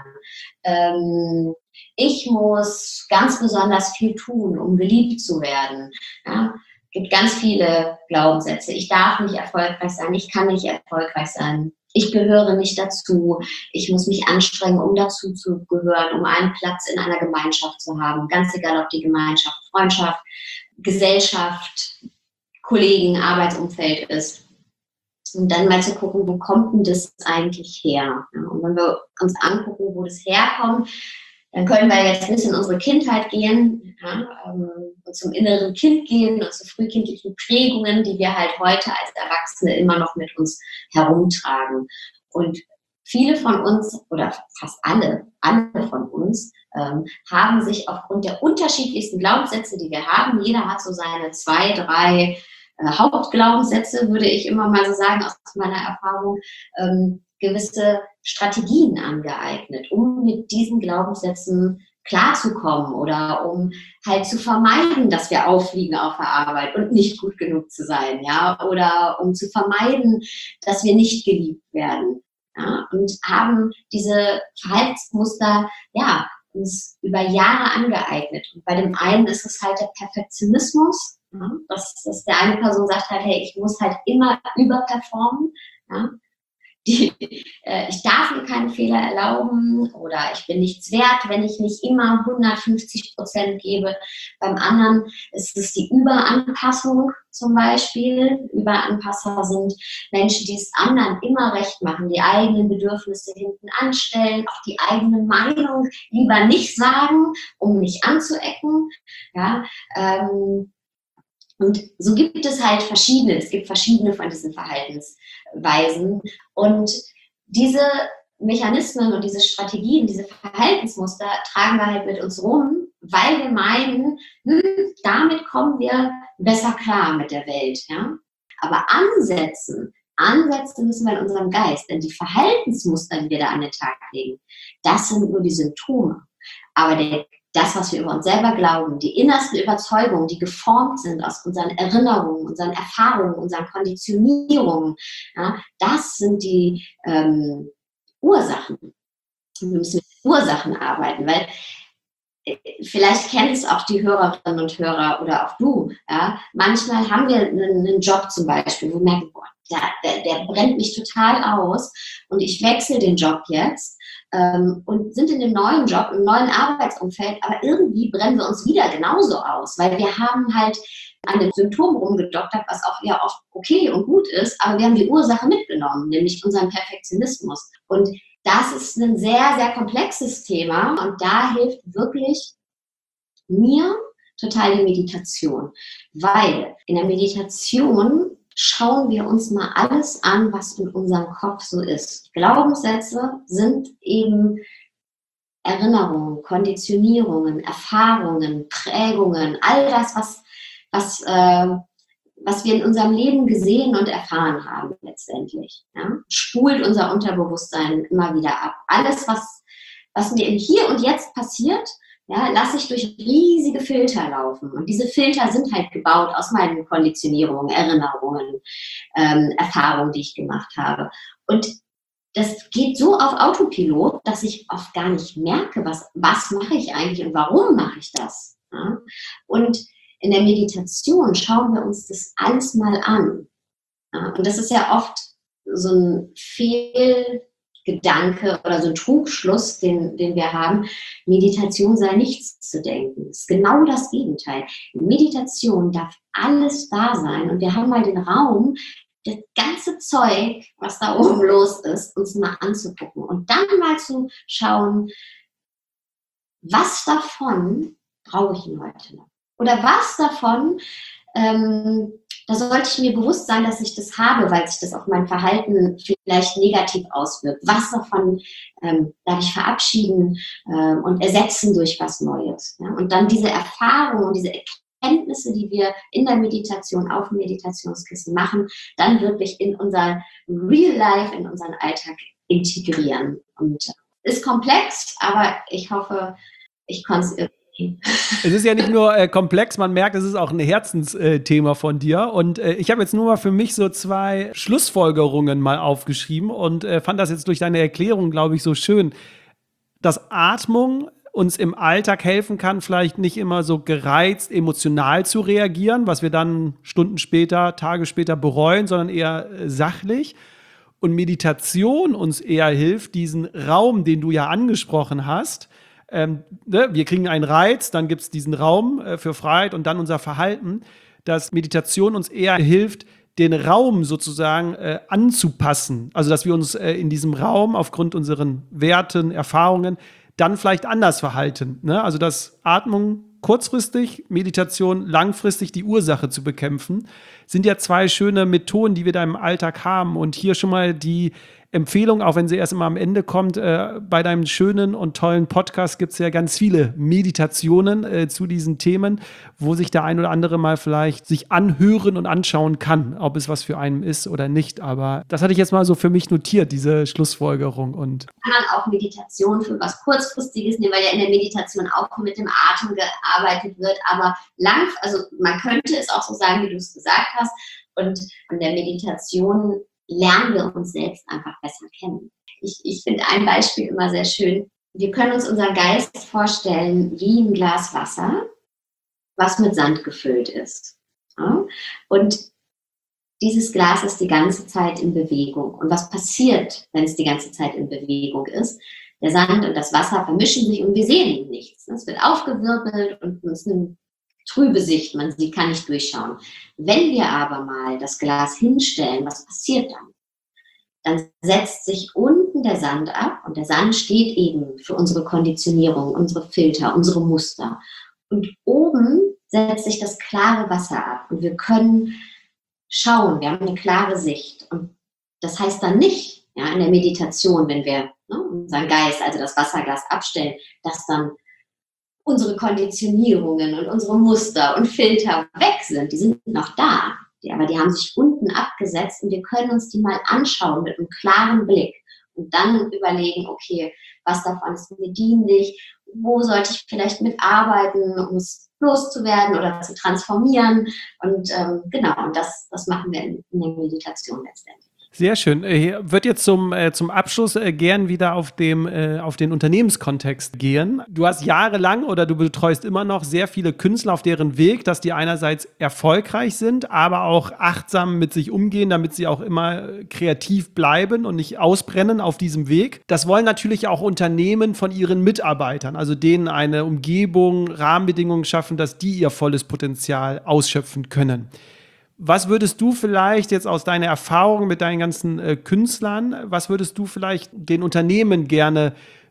Ähm, ich muss ganz besonders viel tun, um geliebt zu werden. Ja? Es gibt ganz viele Glaubenssätze. Ich darf nicht erfolgreich sein, ich kann nicht erfolgreich sein, ich gehöre nicht dazu, ich muss mich anstrengen, um dazu zu gehören, um einen Platz in einer Gemeinschaft zu haben. Ganz egal, ob die Gemeinschaft, Freundschaft, Gesellschaft, Kollegen, Arbeitsumfeld ist. Und dann mal zu gucken, wo kommt denn das eigentlich her? Ja, und wenn wir uns angucken, wo das herkommt, dann können wir jetzt bis in unsere Kindheit gehen, ja, ähm, und zum inneren Kind gehen und zu frühkindlichen Prägungen, die wir halt heute als Erwachsene immer noch mit uns herumtragen. Und viele von uns, oder fast alle, alle von uns, ähm, haben sich aufgrund der unterschiedlichsten Glaubenssätze, die wir haben, jeder hat so seine zwei, drei äh, Hauptglaubenssätze, würde ich immer mal so sagen, aus meiner Erfahrung, ähm, gewisse Strategien angeeignet, um mit diesen Glaubenssätzen klarzukommen oder um halt zu vermeiden, dass wir auffliegen auf der Arbeit und nicht gut genug zu sein, ja, oder um zu vermeiden, dass wir nicht geliebt werden, ja, und haben diese Verhaltensmuster, ja, uns über Jahre angeeignet. Und bei dem einen ist es halt der Perfektionismus, ja, dass, dass der eine Person sagt halt, hey, ich muss halt immer überperformen, ja. Die, äh, ich darf mir keine Fehler erlauben oder ich bin nichts wert, wenn ich nicht immer hundertfünfzig Prozent gebe. Beim anderen ist es die Überanpassung zum Beispiel. Überanpasser sind Menschen, die es anderen immer recht machen, die eigenen Bedürfnisse hinten anstellen, auch die eigene Meinung lieber nicht sagen, um nicht anzuecken. Ja, ähm, und so gibt es halt verschiedene, es gibt verschiedene von diesen Verhaltensweisen. Und diese Mechanismen und diese Strategien, diese Verhaltensmuster tragen wir halt mit uns rum, weil wir meinen, hm, damit kommen wir besser klar mit der Welt. Ja? Aber ansetzen, ansetzen müssen wir in unserem Geist, denn die Verhaltensmuster, die wir da an den Tag legen, das sind nur die Symptome. Aber der Das, was wir über uns selber glauben, die innersten Überzeugungen, die geformt sind aus unseren Erinnerungen, unseren Erfahrungen, unseren Konditionierungen, ja, das sind die ähm, Ursachen. Wir müssen mit Ursachen arbeiten, weil äh, vielleicht kennen es auch die Hörerinnen und Hörer oder auch du. Ja, manchmal haben wir einen, einen Job zum Beispiel, wo wir merken, boah, der, der, der brennt mich total aus und ich wechsle den Job jetzt. Ähm, und sind in dem neuen Job, im neuen Arbeitsumfeld, aber irgendwie brennen wir uns wieder genauso aus, weil wir haben halt an dem Symptom rumgedoktert, was auch ja oft okay und gut ist, aber wir haben die Ursache mitgenommen, nämlich unseren Perfektionismus. Und das ist ein sehr, sehr komplexes Thema und da hilft wirklich mir total die Meditation, weil in der Meditation schauen wir uns mal alles an, was in unserem Kopf so ist. Glaubenssätze sind eben Erinnerungen, Konditionierungen, Erfahrungen, Prägungen, all das, was, was, äh, was wir in unserem Leben gesehen und erfahren haben letztendlich. Ja? Spult unser Unterbewusstsein immer wieder ab. Alles, was, was mir im Hier und Jetzt passiert, ja, lasse ich durch riesige Filter laufen. Und diese Filter sind halt gebaut aus meinen Konditionierungen, Erinnerungen, ähm, Erfahrungen, die ich gemacht habe. Und das geht so auf Autopilot, dass ich oft gar nicht merke, was, was mache ich eigentlich und warum mache ich das. Ja? Und in der Meditation schauen wir uns das alles mal an. Ja? Und das ist ja oft so ein Fehlgedanke oder so ein Trugschluss, den, den wir haben. Meditation sei nichts zu denken. Das ist genau das Gegenteil. In Meditation darf alles da sein und wir haben mal den Raum, das ganze Zeug, was da oben los ist, uns mal anzugucken und dann mal zu schauen, was davon brauche ich denn heute noch? Oder was davon, ähm, da sollte ich mir bewusst sein, dass ich das habe, weil sich das auf mein Verhalten vielleicht negativ auswirkt. Was davon ähm, darf ich verabschieden ähm, und ersetzen durch was Neues? Ja? Und dann diese Erfahrung und diese Erkenntnisse, die wir in der Meditation auf dem Meditationskissen machen, dann wirklich in unser Real Life, in unseren Alltag integrieren. Und ist komplex, aber ich hoffe, ich konnte es irgendwie. Es ist ja nicht nur äh, komplex, man merkt, es ist auch ein Herzensthema von dir. Und äh, ich habe jetzt nur mal für mich so zwei Schlussfolgerungen mal aufgeschrieben und äh, fand das jetzt durch deine Erklärung, glaube ich, so schön, dass Atmung uns im Alltag helfen kann, vielleicht nicht immer so gereizt, emotional zu reagieren, was wir dann Stunden später, Tage später bereuen, sondern eher äh, sachlich. Und Meditation uns eher hilft, diesen Raum, den du ja angesprochen hast, ähm, ne, wir kriegen einen Reiz, dann gibt es diesen Raum äh, für Freiheit und dann unser Verhalten, dass Meditation uns eher hilft, den Raum sozusagen äh, anzupassen. Also, dass wir uns äh, in diesem Raum aufgrund unseren Werten, Erfahrungen dann vielleicht anders verhalten. Ne? Also, dass Atmung kurzfristig, Meditation langfristig die Ursache zu bekämpfen, sind ja zwei schöne Methoden, die wir da im Alltag haben. Und hier schon mal die Empfehlung, auch wenn sie erst immer am Ende kommt, äh, bei deinem schönen und tollen Podcast gibt es ja ganz viele Meditationen äh, zu diesen Themen, wo sich der ein oder andere mal vielleicht sich anhören und anschauen kann, ob es was für einen ist oder nicht. Aber das hatte ich jetzt mal so für mich notiert, diese Schlussfolgerung. Und kann man auch Meditation für was Kurzfristiges nehmen, weil ja in der Meditation auch mit dem Atem gearbeitet wird, aber lang, also man könnte es auch so sagen, wie du es gesagt hast, und in der Meditation lernen wir uns selbst einfach besser kennen. Ich, ich finde ein Beispiel immer sehr schön. Wir können uns unseren Geist vorstellen wie ein Glas Wasser, was mit Sand gefüllt ist. Ja? Und dieses Glas ist die ganze Zeit in Bewegung. Und was passiert, wenn es die ganze Zeit in Bewegung ist? Der Sand und das Wasser vermischen sich und wir sehen nichts. Es wird aufgewirbelt und es ist eine trübe Sicht, man sie kann nicht durchschauen. Wenn wir aber mal das Glas hinstellen, was passiert dann? Dann setzt sich unten der Sand ab und der Sand steht eben für unsere Konditionierung, unsere Filter, unsere Muster. Und oben setzt sich das klare Wasser ab und wir können schauen, wir haben eine klare Sicht. Und das heißt dann nicht, ja, in der Meditation, wenn wir ne, unseren Geist, also das Wasserglas abstellen, dass dann unsere Konditionierungen und unsere Muster und Filter weg sind. Die sind noch da, die, aber die haben sich unten abgesetzt und wir können uns die mal anschauen mit einem klaren Blick und dann überlegen, okay, was davon ist mir dienlich, wo sollte ich vielleicht mitarbeiten, um es loszuwerden oder zu transformieren und ähm, genau, und das, das machen wir in, in der Meditation letztendlich. Sehr schön. Ich würde jetzt zum, äh, zum Abschluss äh, gern wieder auf, dem, äh, auf den Unternehmenskontext gehen. Du hast jahrelang oder du betreust immer noch sehr viele Künstler auf deren Weg, dass die einerseits erfolgreich sind, aber auch achtsam mit sich umgehen, damit sie auch immer kreativ bleiben und nicht ausbrennen auf diesem Weg. Das wollen natürlich auch Unternehmen von ihren Mitarbeitern, also denen eine Umgebung, Rahmenbedingungen schaffen, dass die ihr volles Potenzial ausschöpfen können. Was würdest du vielleicht jetzt aus deiner Erfahrung mit deinen ganzen äh, Künstlern, was würdest du vielleicht den Unternehmen gerne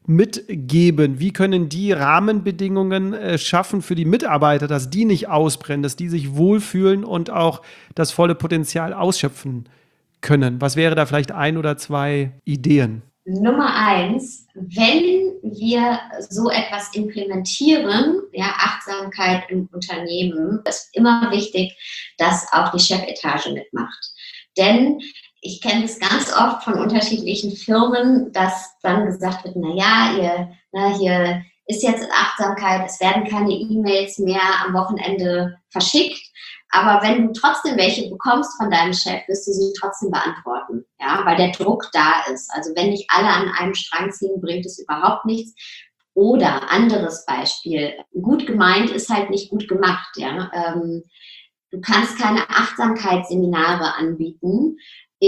mitgeben? Wie können die Rahmenbedingungen äh, schaffen für die Mitarbeiter, dass die nicht ausbrennen, dass die sich wohlfühlen und auch das volle Potenzial ausschöpfen können? Was wäre da vielleicht ein oder zwei Ideen? Nummer eins, wenn wir so etwas implementieren, ja, Achtsamkeit im Unternehmen, ist immer wichtig, dass auch die Chefetage mitmacht. Denn ich kenne es ganz oft von unterschiedlichen Firmen, dass dann gesagt wird, na ja, ihr, na, hier ist jetzt Achtsamkeit, es werden keine E-Mails mehr am Wochenende verschickt. Aber wenn du trotzdem welche bekommst von deinem Chef, wirst du sie trotzdem beantworten, ja, weil der Druck da ist. Also wenn nicht alle an einem Strang ziehen, bringt es überhaupt nichts. Oder anderes Beispiel, gut gemeint ist halt nicht gut gemacht. Ja. Ähm, du kannst keine Achtsamkeitsseminare anbieten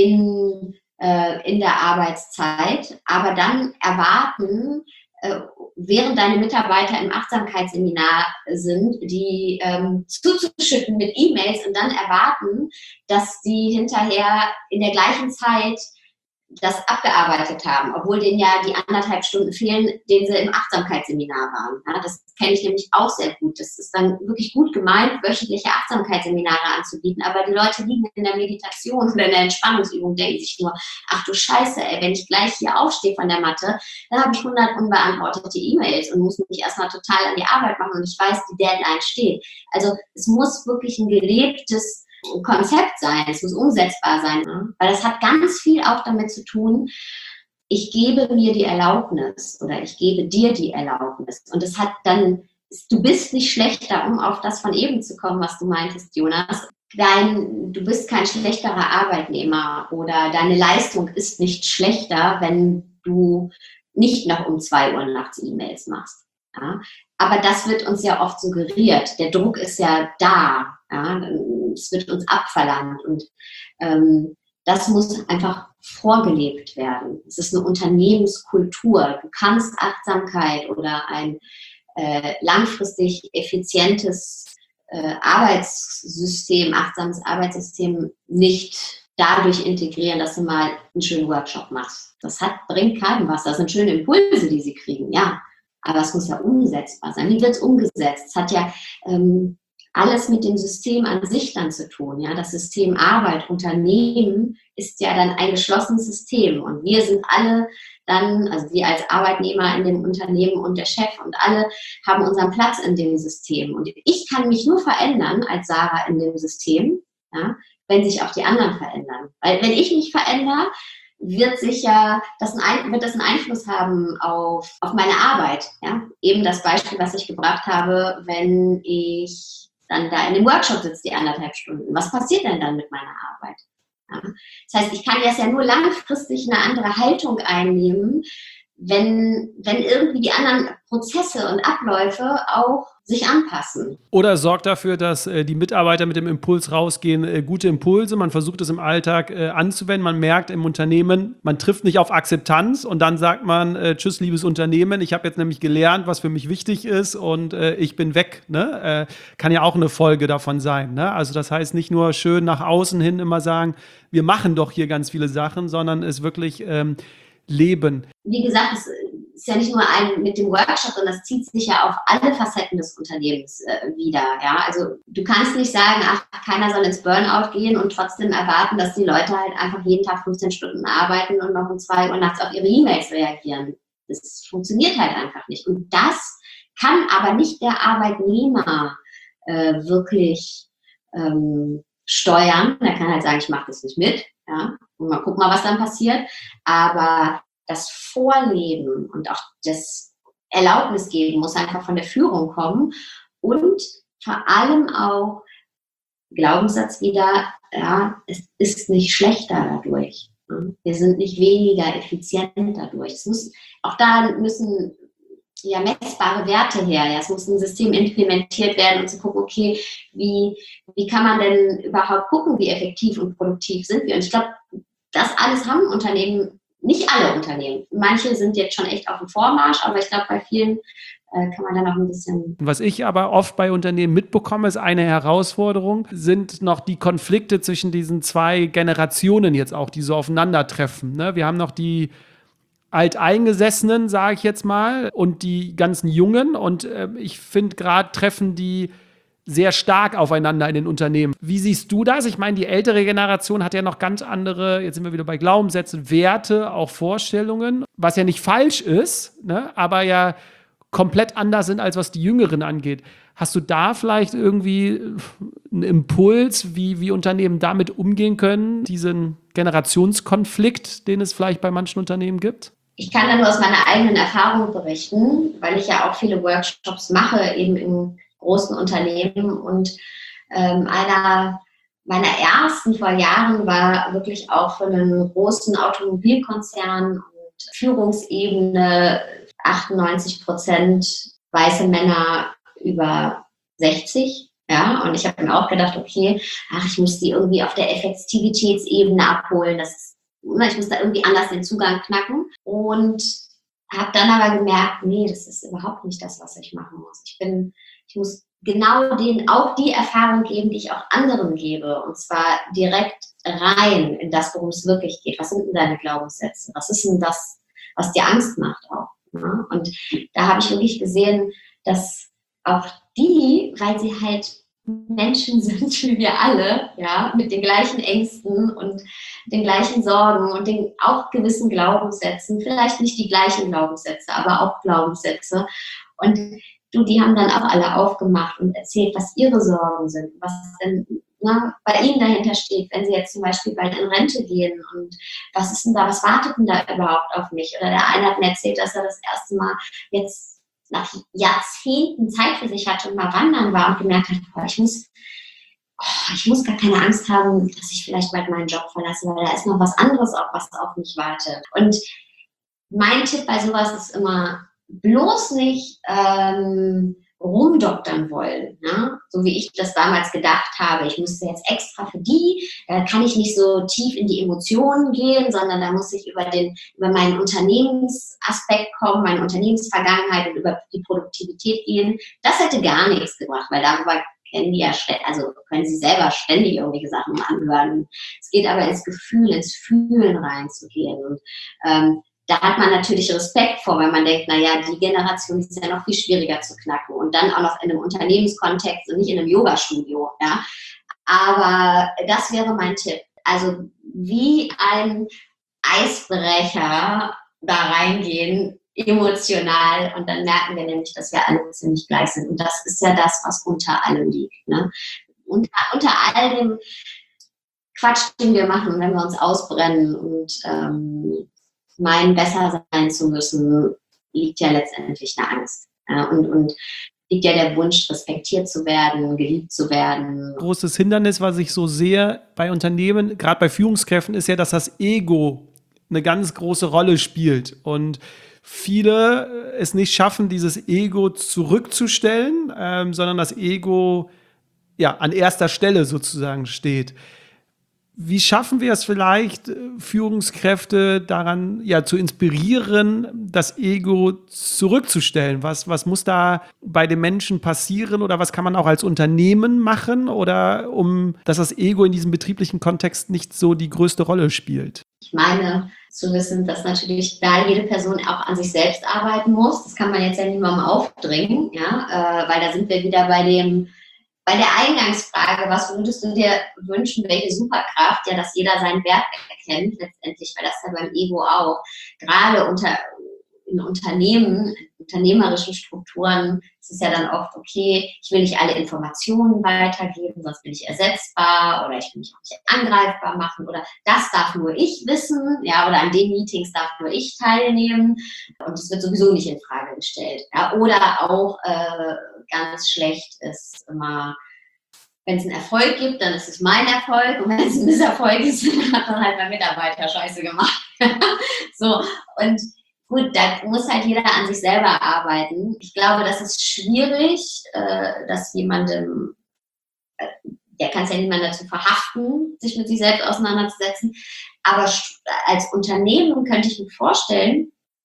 in, äh, in der Arbeitszeit, aber dann erwarten, äh, während deine Mitarbeiter im Achtsamkeitsseminar sind, die ähm, zuzuschütten mit E-Mails und dann erwarten, dass sie hinterher in der gleichen Zeit das abgearbeitet haben, obwohl denen ja die anderthalb Stunden fehlen, denen sie im Achtsamkeitsseminar waren. Ja, das kenne ich nämlich auch sehr gut. Das ist dann wirklich gut gemeint, wöchentliche Achtsamkeitsseminare anzubieten, aber die Leute liegen in der Meditation oder in der Entspannungsübung, denken sich nur, ach du Scheiße, ey, wenn ich gleich hier aufstehe von der Matte, dann habe ich hundert unbeantwortete E-Mails und muss mich erstmal total an die Arbeit machen und ich weiß, die Deadline steht. Also es muss wirklich ein gelebtes Konzept sein, es muss umsetzbar sein, ne? Weil das hat ganz viel auch damit zu tun, ich gebe mir die Erlaubnis oder ich gebe dir die Erlaubnis und es hat dann, du bist nicht schlechter, um auf das von eben zu kommen, was du meintest, Jonas. Dein, du bist kein schlechterer Arbeitnehmer oder deine Leistung ist nicht schlechter, wenn du nicht noch um zwei Uhr nachts E-Mails machst. Ja? Aber das wird uns ja oft suggeriert. Der Druck ist ja da. Ja? Es wird uns abverlangt und ähm, das muss einfach vorgelebt werden. Es ist eine Unternehmenskultur. Du kannst Achtsamkeit oder ein äh, langfristig effizientes äh, Arbeitssystem, achtsames Arbeitssystem nicht dadurch integrieren, dass du mal einen schönen Workshop machst. Das hat, bringt keinem was. Das sind schöne Impulse, die sie kriegen, ja. Aber es muss ja umsetzbar sein. Wie wird es umgesetzt? Es hat ja ähm, alles mit dem System an sich dann zu tun. Ja? Das System Arbeit, Unternehmen ist ja dann ein geschlossenes System. Und wir sind alle dann, also wir als Arbeitnehmer in dem Unternehmen und der Chef und alle haben unseren Platz in dem System. Und ich kann mich nur verändern als Sarah in dem System, ja, wenn sich auch die anderen verändern. Weil wenn ich mich verändere, wird sicher das ein, wird das einen Einfluss haben auf, auf meine Arbeit. Ja? Eben das Beispiel, was ich gebracht habe, wenn ich dann da in dem Workshop sitze, die anderthalb Stunden. Was passiert denn dann mit meiner Arbeit? Ja? Das heißt, ich kann jetzt ja nur langfristig eine andere Haltung einnehmen, wenn, wenn irgendwie die anderen Prozesse und Abläufe auch sich anpassen. Oder sorgt dafür, dass äh, die Mitarbeiter mit dem Impuls rausgehen, äh, gute Impulse, man versucht es im Alltag äh, anzuwenden, man merkt im Unternehmen, man trifft nicht auf Akzeptanz und dann sagt man, äh, tschüss, liebes Unternehmen, ich habe jetzt nämlich gelernt, was für mich wichtig ist und äh, ich bin weg. Ne? Äh, kann ja auch eine Folge davon sein. Ne? Also das heißt nicht nur schön nach außen hin immer sagen, wir machen doch hier ganz viele Sachen, sondern es wirklich ähm, leben. Wie gesagt, es ist ja nicht nur ein mit dem Workshop, sondern das zieht sich ja auf alle Facetten des Unternehmens äh, wieder. Ja? Also du kannst nicht sagen, ach, keiner soll ins Burnout gehen und trotzdem erwarten, dass die Leute halt einfach jeden Tag fünfzehn Stunden arbeiten und noch um zwei Uhr nachts auf ihre E-Mails reagieren. Das funktioniert halt einfach nicht. Und das kann aber nicht der Arbeitnehmer äh, wirklich ähm, steuern. Der kann halt sagen, ich mache das nicht mit. Ja? Und mal gucken mal, was dann passiert. Aber das Vorleben und auch das Erlaubnis geben muss einfach von der Führung kommen und vor allem auch Glaubenssatz wieder, ja, es ist nicht schlechter dadurch. Wir sind nicht weniger effizient dadurch. Es muss, auch da müssen ja messbare Werte her. Ja. Es muss ein System implementiert werden, um zu gucken, okay, wie, wie kann man denn überhaupt gucken, wie effektiv und produktiv sind wir? Und ich glaube, das alles haben Unternehmen, nicht alle Unternehmen. Manche sind jetzt schon echt auf dem Vormarsch, aber ich glaube, bei vielen äh, kann man dann noch ein bisschen... Was ich aber oft bei Unternehmen mitbekomme, ist eine Herausforderung, sind noch die Konflikte zwischen diesen zwei Generationen jetzt auch, die so aufeinandertreffen. Ne? Wir haben noch die Alteingesessenen, sage ich jetzt mal, und die ganzen Jungen. Und äh, ich finde gerade treffen die sehr stark aufeinander in den Unternehmen. Wie siehst du das? Ich meine, die ältere Generation hat ja noch ganz andere, jetzt sind wir wieder bei Glaubenssätzen, Werte, auch Vorstellungen, was ja nicht falsch ist, ne? Aber ja komplett anders sind, als was die Jüngeren angeht. Hast du da vielleicht irgendwie einen Impuls, wie, wie Unternehmen damit umgehen können, diesen Generationskonflikt, den es vielleicht bei manchen Unternehmen gibt? Ich kann da nur aus meiner eigenen Erfahrung berichten, weil ich ja auch viele Workshops mache, eben in großen Unternehmen. Und ähm, einer meiner ersten vor Jahren war wirklich auch für einen großen Automobilkonzern und Führungsebene achtundneunzig Prozent weiße Männer über sechzig. Ja, und ich habe mir auch gedacht, okay, ach, ich muss die irgendwie auf der Effektivitätsebene abholen. Das ist Ich muss da irgendwie anders den Zugang knacken und habe dann aber gemerkt, nee, das ist überhaupt nicht das, was ich machen muss. Ich bin, ich muss genau denen auch die Erfahrung geben, die ich auch anderen gebe, und zwar direkt rein in das, worum es wirklich geht. Was sind denn deine Glaubenssätze? Was ist denn das, was dir Angst macht auch? Ja? Und da habe ich wirklich gesehen, dass auch die, weil sie halt Menschen sind wie wir alle, ja, mit den gleichen Ängsten und den gleichen Sorgen und den auch gewissen Glaubenssätzen, vielleicht nicht die gleichen Glaubenssätze, aber auch Glaubenssätze. Und du, die haben dann auch alle aufgemacht und erzählt, was ihre Sorgen sind, was denn na, bei ihnen dahinter steht, wenn sie jetzt zum Beispiel bald in Rente gehen und was ist denn da, was wartet denn da überhaupt auf mich? Oder der eine hat mir erzählt, dass er das erste Mal jetzt nach Jahrzehnten Zeit für sich hatte und mal wandern war und gemerkt hat, boah, ich muss, oh, ich muss gar keine Angst haben, dass ich vielleicht bald meinen Job verlasse, weil da ist noch was anderes auch, was auf mich wartet. Und mein Tipp bei sowas ist immer, bloß nicht ähm, rumdoktern wollen, ne? So wie ich das damals gedacht habe. Ich müsste jetzt extra für die, da kann ich nicht so tief in die Emotionen gehen, sondern da muss ich über den, über meinen Unternehmensaspekt kommen, meine Unternehmensvergangenheit und über die Produktivität gehen. Das hätte gar nichts gebracht, weil darüber kennen die ja, also können sie selber ständig irgendwelche Sachen anhören. Es geht aber ins Gefühl, ins Fühlen reinzugehen. Und ähm, da hat man natürlich Respekt vor, weil man denkt, naja, die Generation ist ja noch viel schwieriger zu knacken und dann auch noch in einem Unternehmenskontext und nicht in einem Yoga-Studio. Ja? Aber das wäre mein Tipp. Also wie ein Eisbrecher da reingehen, emotional, und dann merken wir nämlich, dass wir alle ziemlich gleich sind. Und das ist ja das, was unter allem liegt. Ne? Unter, unter all dem Quatsch, den wir machen, wenn wir uns ausbrennen und ähm, meinen, besser sein zu müssen, liegt ja letztendlich eine Angst. Ja, und, und liegt ja der Wunsch, respektiert zu werden, geliebt zu werden. Großes Hindernis, was ich so sehe bei Unternehmen, gerade bei Führungskräften, ist ja, dass das Ego eine ganz große Rolle spielt. Und viele es nicht schaffen, dieses Ego zurückzustellen, ähm, sondern das Ego ja an erster Stelle sozusagen steht. Wie schaffen wir es vielleicht, Führungskräfte daran ja, zu inspirieren, das Ego zurückzustellen? Was, was muss da bei den Menschen passieren oder was kann man auch als Unternehmen machen, oder um, dass das Ego in diesem betrieblichen Kontext nicht so die größte Rolle spielt? Ich meine zu wissen, dass natürlich da jede Person auch an sich selbst arbeiten muss. Das kann man jetzt ja niemandem aufdringen, ja, äh, weil da sind wir wieder bei dem Bei der Eingangsfrage, was würdest du dir wünschen, welche Superkraft, ja, dass jeder seinen Wert erkennt letztendlich, weil das ja beim Ego auch, gerade unter, in Unternehmen, in unternehmerischen Strukturen, ist es ja dann oft, okay, ich will nicht alle Informationen weitergeben, sonst bin ich ersetzbar oder ich will mich auch nicht angreifbar machen oder das darf nur ich wissen, ja, oder an den Meetings darf nur ich teilnehmen und es wird sowieso nicht in Frage gestellt. Ja, oder auch äh, ganz schlecht ist immer, wenn es einen Erfolg gibt, dann ist es mein Erfolg und wenn es ein Misserfolg ist, dann hat dann halt mein Mitarbeiter Scheiße gemacht. So, und gut, da muss halt jeder an sich selber arbeiten. Ich glaube, das ist schwierig, äh, dass jemandem, äh, der kann es ja niemand dazu verhaften, sich mit sich selbst auseinanderzusetzen. Aber als Unternehmen könnte ich mir vorstellen,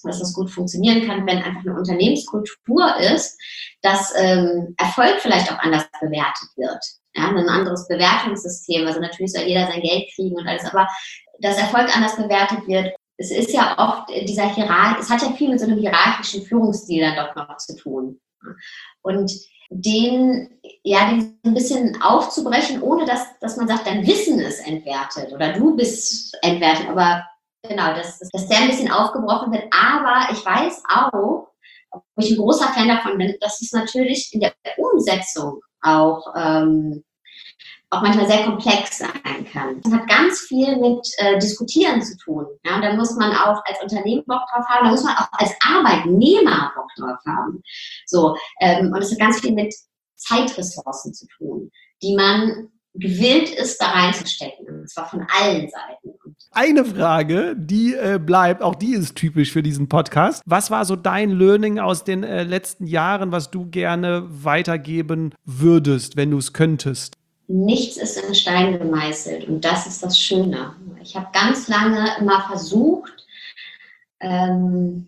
dass das gut funktionieren kann, wenn einfach eine Unternehmenskultur ist, dass ähm, Erfolg vielleicht auch anders bewertet wird. Ja, ein anderes Bewertungssystem. Also natürlich soll jeder sein Geld kriegen und alles, aber dass Erfolg anders bewertet wird. Es ist ja oft dieser Hierarch, es hat ja viel mit so einem hierarchischen Führungsstil dann doch noch zu tun. Und den, ja, den ein bisschen aufzubrechen, ohne dass, dass man sagt, dein Wissen ist entwertet oder du bist entwertet. Aber genau, dass, dass der ein bisschen aufgebrochen wird. Aber ich weiß auch, wo ich ein großer Fan davon bin, dass es natürlich in der Umsetzung auch, ähm, auch manchmal sehr komplex sein kann. Das hat ganz viel mit äh, Diskutieren zu tun. Ja? Und da muss man auch als Unternehmen Bock drauf haben, da muss man auch als Arbeitnehmer Bock drauf haben. So, ähm, und es hat ganz viel mit Zeitressourcen zu tun, die man gewillt ist, da reinzustecken. Und zwar von allen Seiten. Eine Frage, die äh, bleibt, auch die ist typisch für diesen Podcast. Was war so dein Learning aus den äh, letzten Jahren, was du gerne weitergeben würdest, wenn du es könntest? Nichts ist in Stein gemeißelt und das ist das Schöne. Ich habe ganz lange immer versucht, ähm,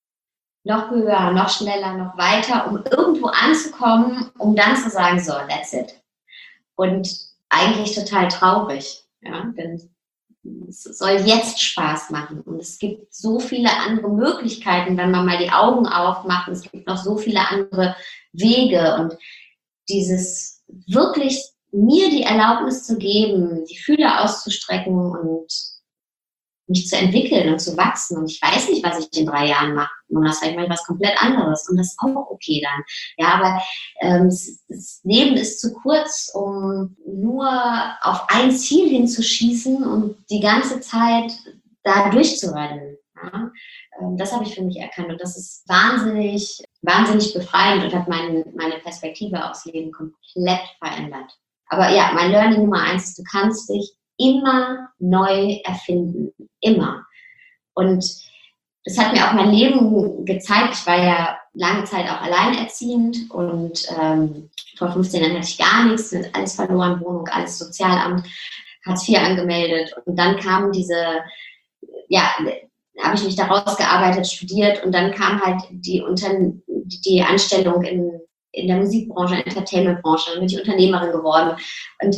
noch höher, noch schneller, noch weiter, um irgendwo anzukommen, um dann zu sagen, so, that's it. Und eigentlich total traurig, ja, denn es soll jetzt Spaß machen und es gibt so viele andere Möglichkeiten, wenn man mal die Augen aufmacht, es gibt noch so viele andere Wege und dieses wirklich mir die Erlaubnis zu geben, die Fühler auszustrecken und mich zu entwickeln und zu wachsen. Und ich weiß nicht, was ich in drei Jahren mache. Und das vielleicht mal was komplett anderes. Und das ist auch okay dann. Ja, aber ähm, das Leben ist zu kurz, um nur auf ein Ziel hinzuschießen und die ganze Zeit da durchzurennen. Ja? Ähm, das habe ich für mich erkannt. Und das ist wahnsinnig, wahnsinnig befreiend und hat mein, meine Perspektive aufs Leben komplett verändert. Aber ja, mein Learning Nummer eins ist, du kannst dich immer neu erfinden. Immer. Und das hat mir auch mein Leben gezeigt. Ich war ja lange Zeit auch alleinerziehend und ähm, vor fünfzehn Jahren hatte ich gar nichts, alles verloren, Wohnung, alles Sozialamt, Hartz vier angemeldet. Und dann kam diese, ja, habe ich mich da rausgearbeitet, studiert und dann kam halt die, Unter- die Anstellung in in der Musikbranche, Entertainmentbranche, dann bin ich Unternehmerin geworden. Und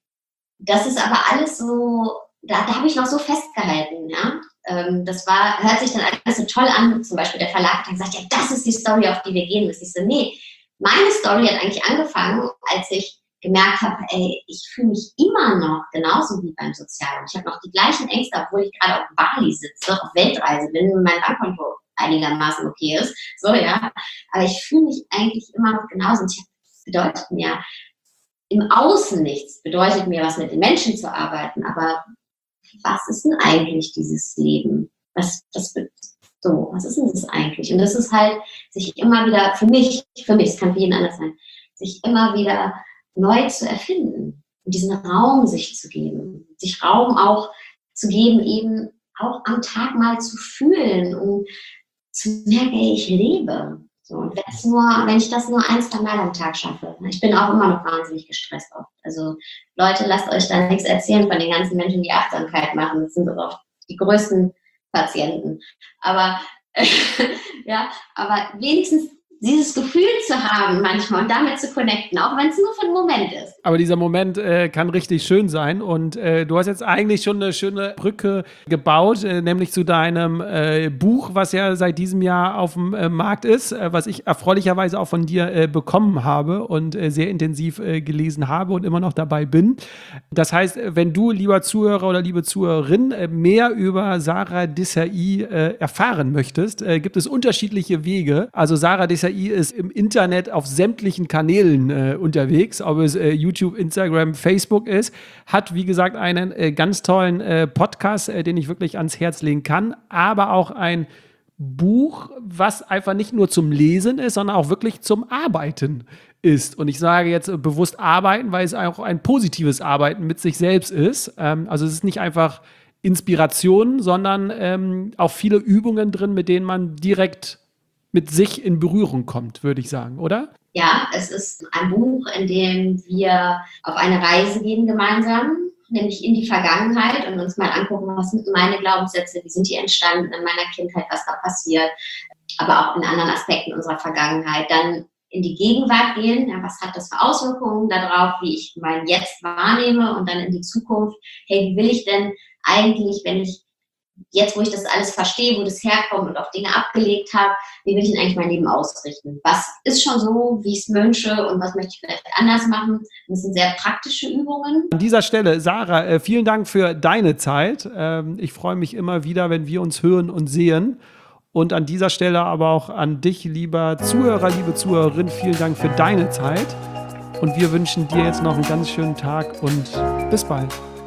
das ist aber alles so, da, da habe ich noch so festgehalten, ja. Ähm, das war, hört sich dann alles so toll an, zum Beispiel der Verlag hat gesagt, ja, das ist die Story, auf die wir gehen müssen. Ich so, nee, meine Story hat eigentlich angefangen, als ich gemerkt habe, ey, ich fühle mich immer noch genauso wie beim Sozialamt. Ich habe noch die gleichen Ängste, obwohl ich gerade auf Bali sitze, auf Weltreise bin, mein Bankkonto einigermaßen okay ist. So, ja. Aber ich fühle mich eigentlich immer noch genauso. Und das bedeutet mir im Außen nichts. Bedeutet mir, was mit den Menschen zu arbeiten. Aber was ist denn eigentlich dieses Leben? Was, was, so, was ist denn das eigentlich? Und das ist halt, sich immer wieder, für mich, für mich, es kann für jeden anders sein, sich immer wieder neu zu erfinden. Und diesen Raum sich zu geben. Sich Raum auch zu geben, eben auch am Tag mal zu fühlen und zu merken, ey, ich lebe. So, und wenn, es nur, wenn ich das nur ein, zwei Mal am Tag schaffe. Ich bin auch immer noch wahnsinnig gestresst oft. Also Leute, lasst euch da nichts erzählen von den ganzen Menschen, die Achtsamkeit machen. Das sind doch oft die größten Patienten. Aber, äh, ja, aber wenigstens dieses Gefühl zu haben manchmal und damit zu connecten, auch wenn es nur für einen Moment ist. Aber dieser Moment äh, kann richtig schön sein und äh, du hast jetzt eigentlich schon eine schöne Brücke gebaut, äh, nämlich zu deinem äh, Buch, was ja seit diesem Jahr auf dem äh, Markt ist, äh, was ich erfreulicherweise auch von dir äh, bekommen habe und äh, sehr intensiv äh, gelesen habe und immer noch dabei bin. Das heißt, wenn du, lieber Zuhörer oder liebe Zuhörerin, äh, mehr über Sarah Desai äh, erfahren möchtest, äh, gibt es unterschiedliche Wege. Also Sarah Desai ist im Internet auf sämtlichen Kanälen äh, unterwegs, ob es äh, YouTube, Instagram, Facebook ist, hat, wie gesagt, einen äh, ganz tollen äh, Podcast, äh, den ich wirklich ans Herz legen kann, aber auch ein Buch, was einfach nicht nur zum Lesen ist, sondern auch wirklich zum Arbeiten ist. Und ich sage jetzt äh, bewusst arbeiten, weil es auch ein positives Arbeiten mit sich selbst ist. Ähm, also es ist nicht einfach Inspiration, sondern ähm, auch viele Übungen drin, mit denen man direkt mit sich in Berührung kommt, würde ich sagen, oder? Ja, es ist ein Buch, in dem wir auf eine Reise gehen gemeinsam nämlich in die Vergangenheit und uns mal angucken, was sind meine Glaubenssätze, wie sind die entstanden in meiner Kindheit, was da passiert, aber auch in anderen Aspekten unserer Vergangenheit. Dann in die Gegenwart gehen, ja, was hat das für Auswirkungen darauf, wie ich mein Jetzt wahrnehme, und dann in die Zukunft, hey, wie will ich denn eigentlich, wenn ich jetzt, wo ich das alles verstehe, wo das herkommt und auch Dinge abgelegt habe, wie will ich denn eigentlich mein Leben ausrichten? Was ist schon so, wie ich es wünsche, und was möchte ich vielleicht anders machen? Das sind sehr praktische Übungen. An dieser Stelle, Sarah, äh, vielen Dank für deine Zeit. Ähm, ich freue mich immer wieder, wenn wir uns hören und sehen. Und an dieser Stelle aber auch an dich, lieber Zuhörer, liebe Zuhörerin, vielen Dank für deine Zeit. Und wir wünschen dir jetzt noch einen ganz schönen Tag und bis bald.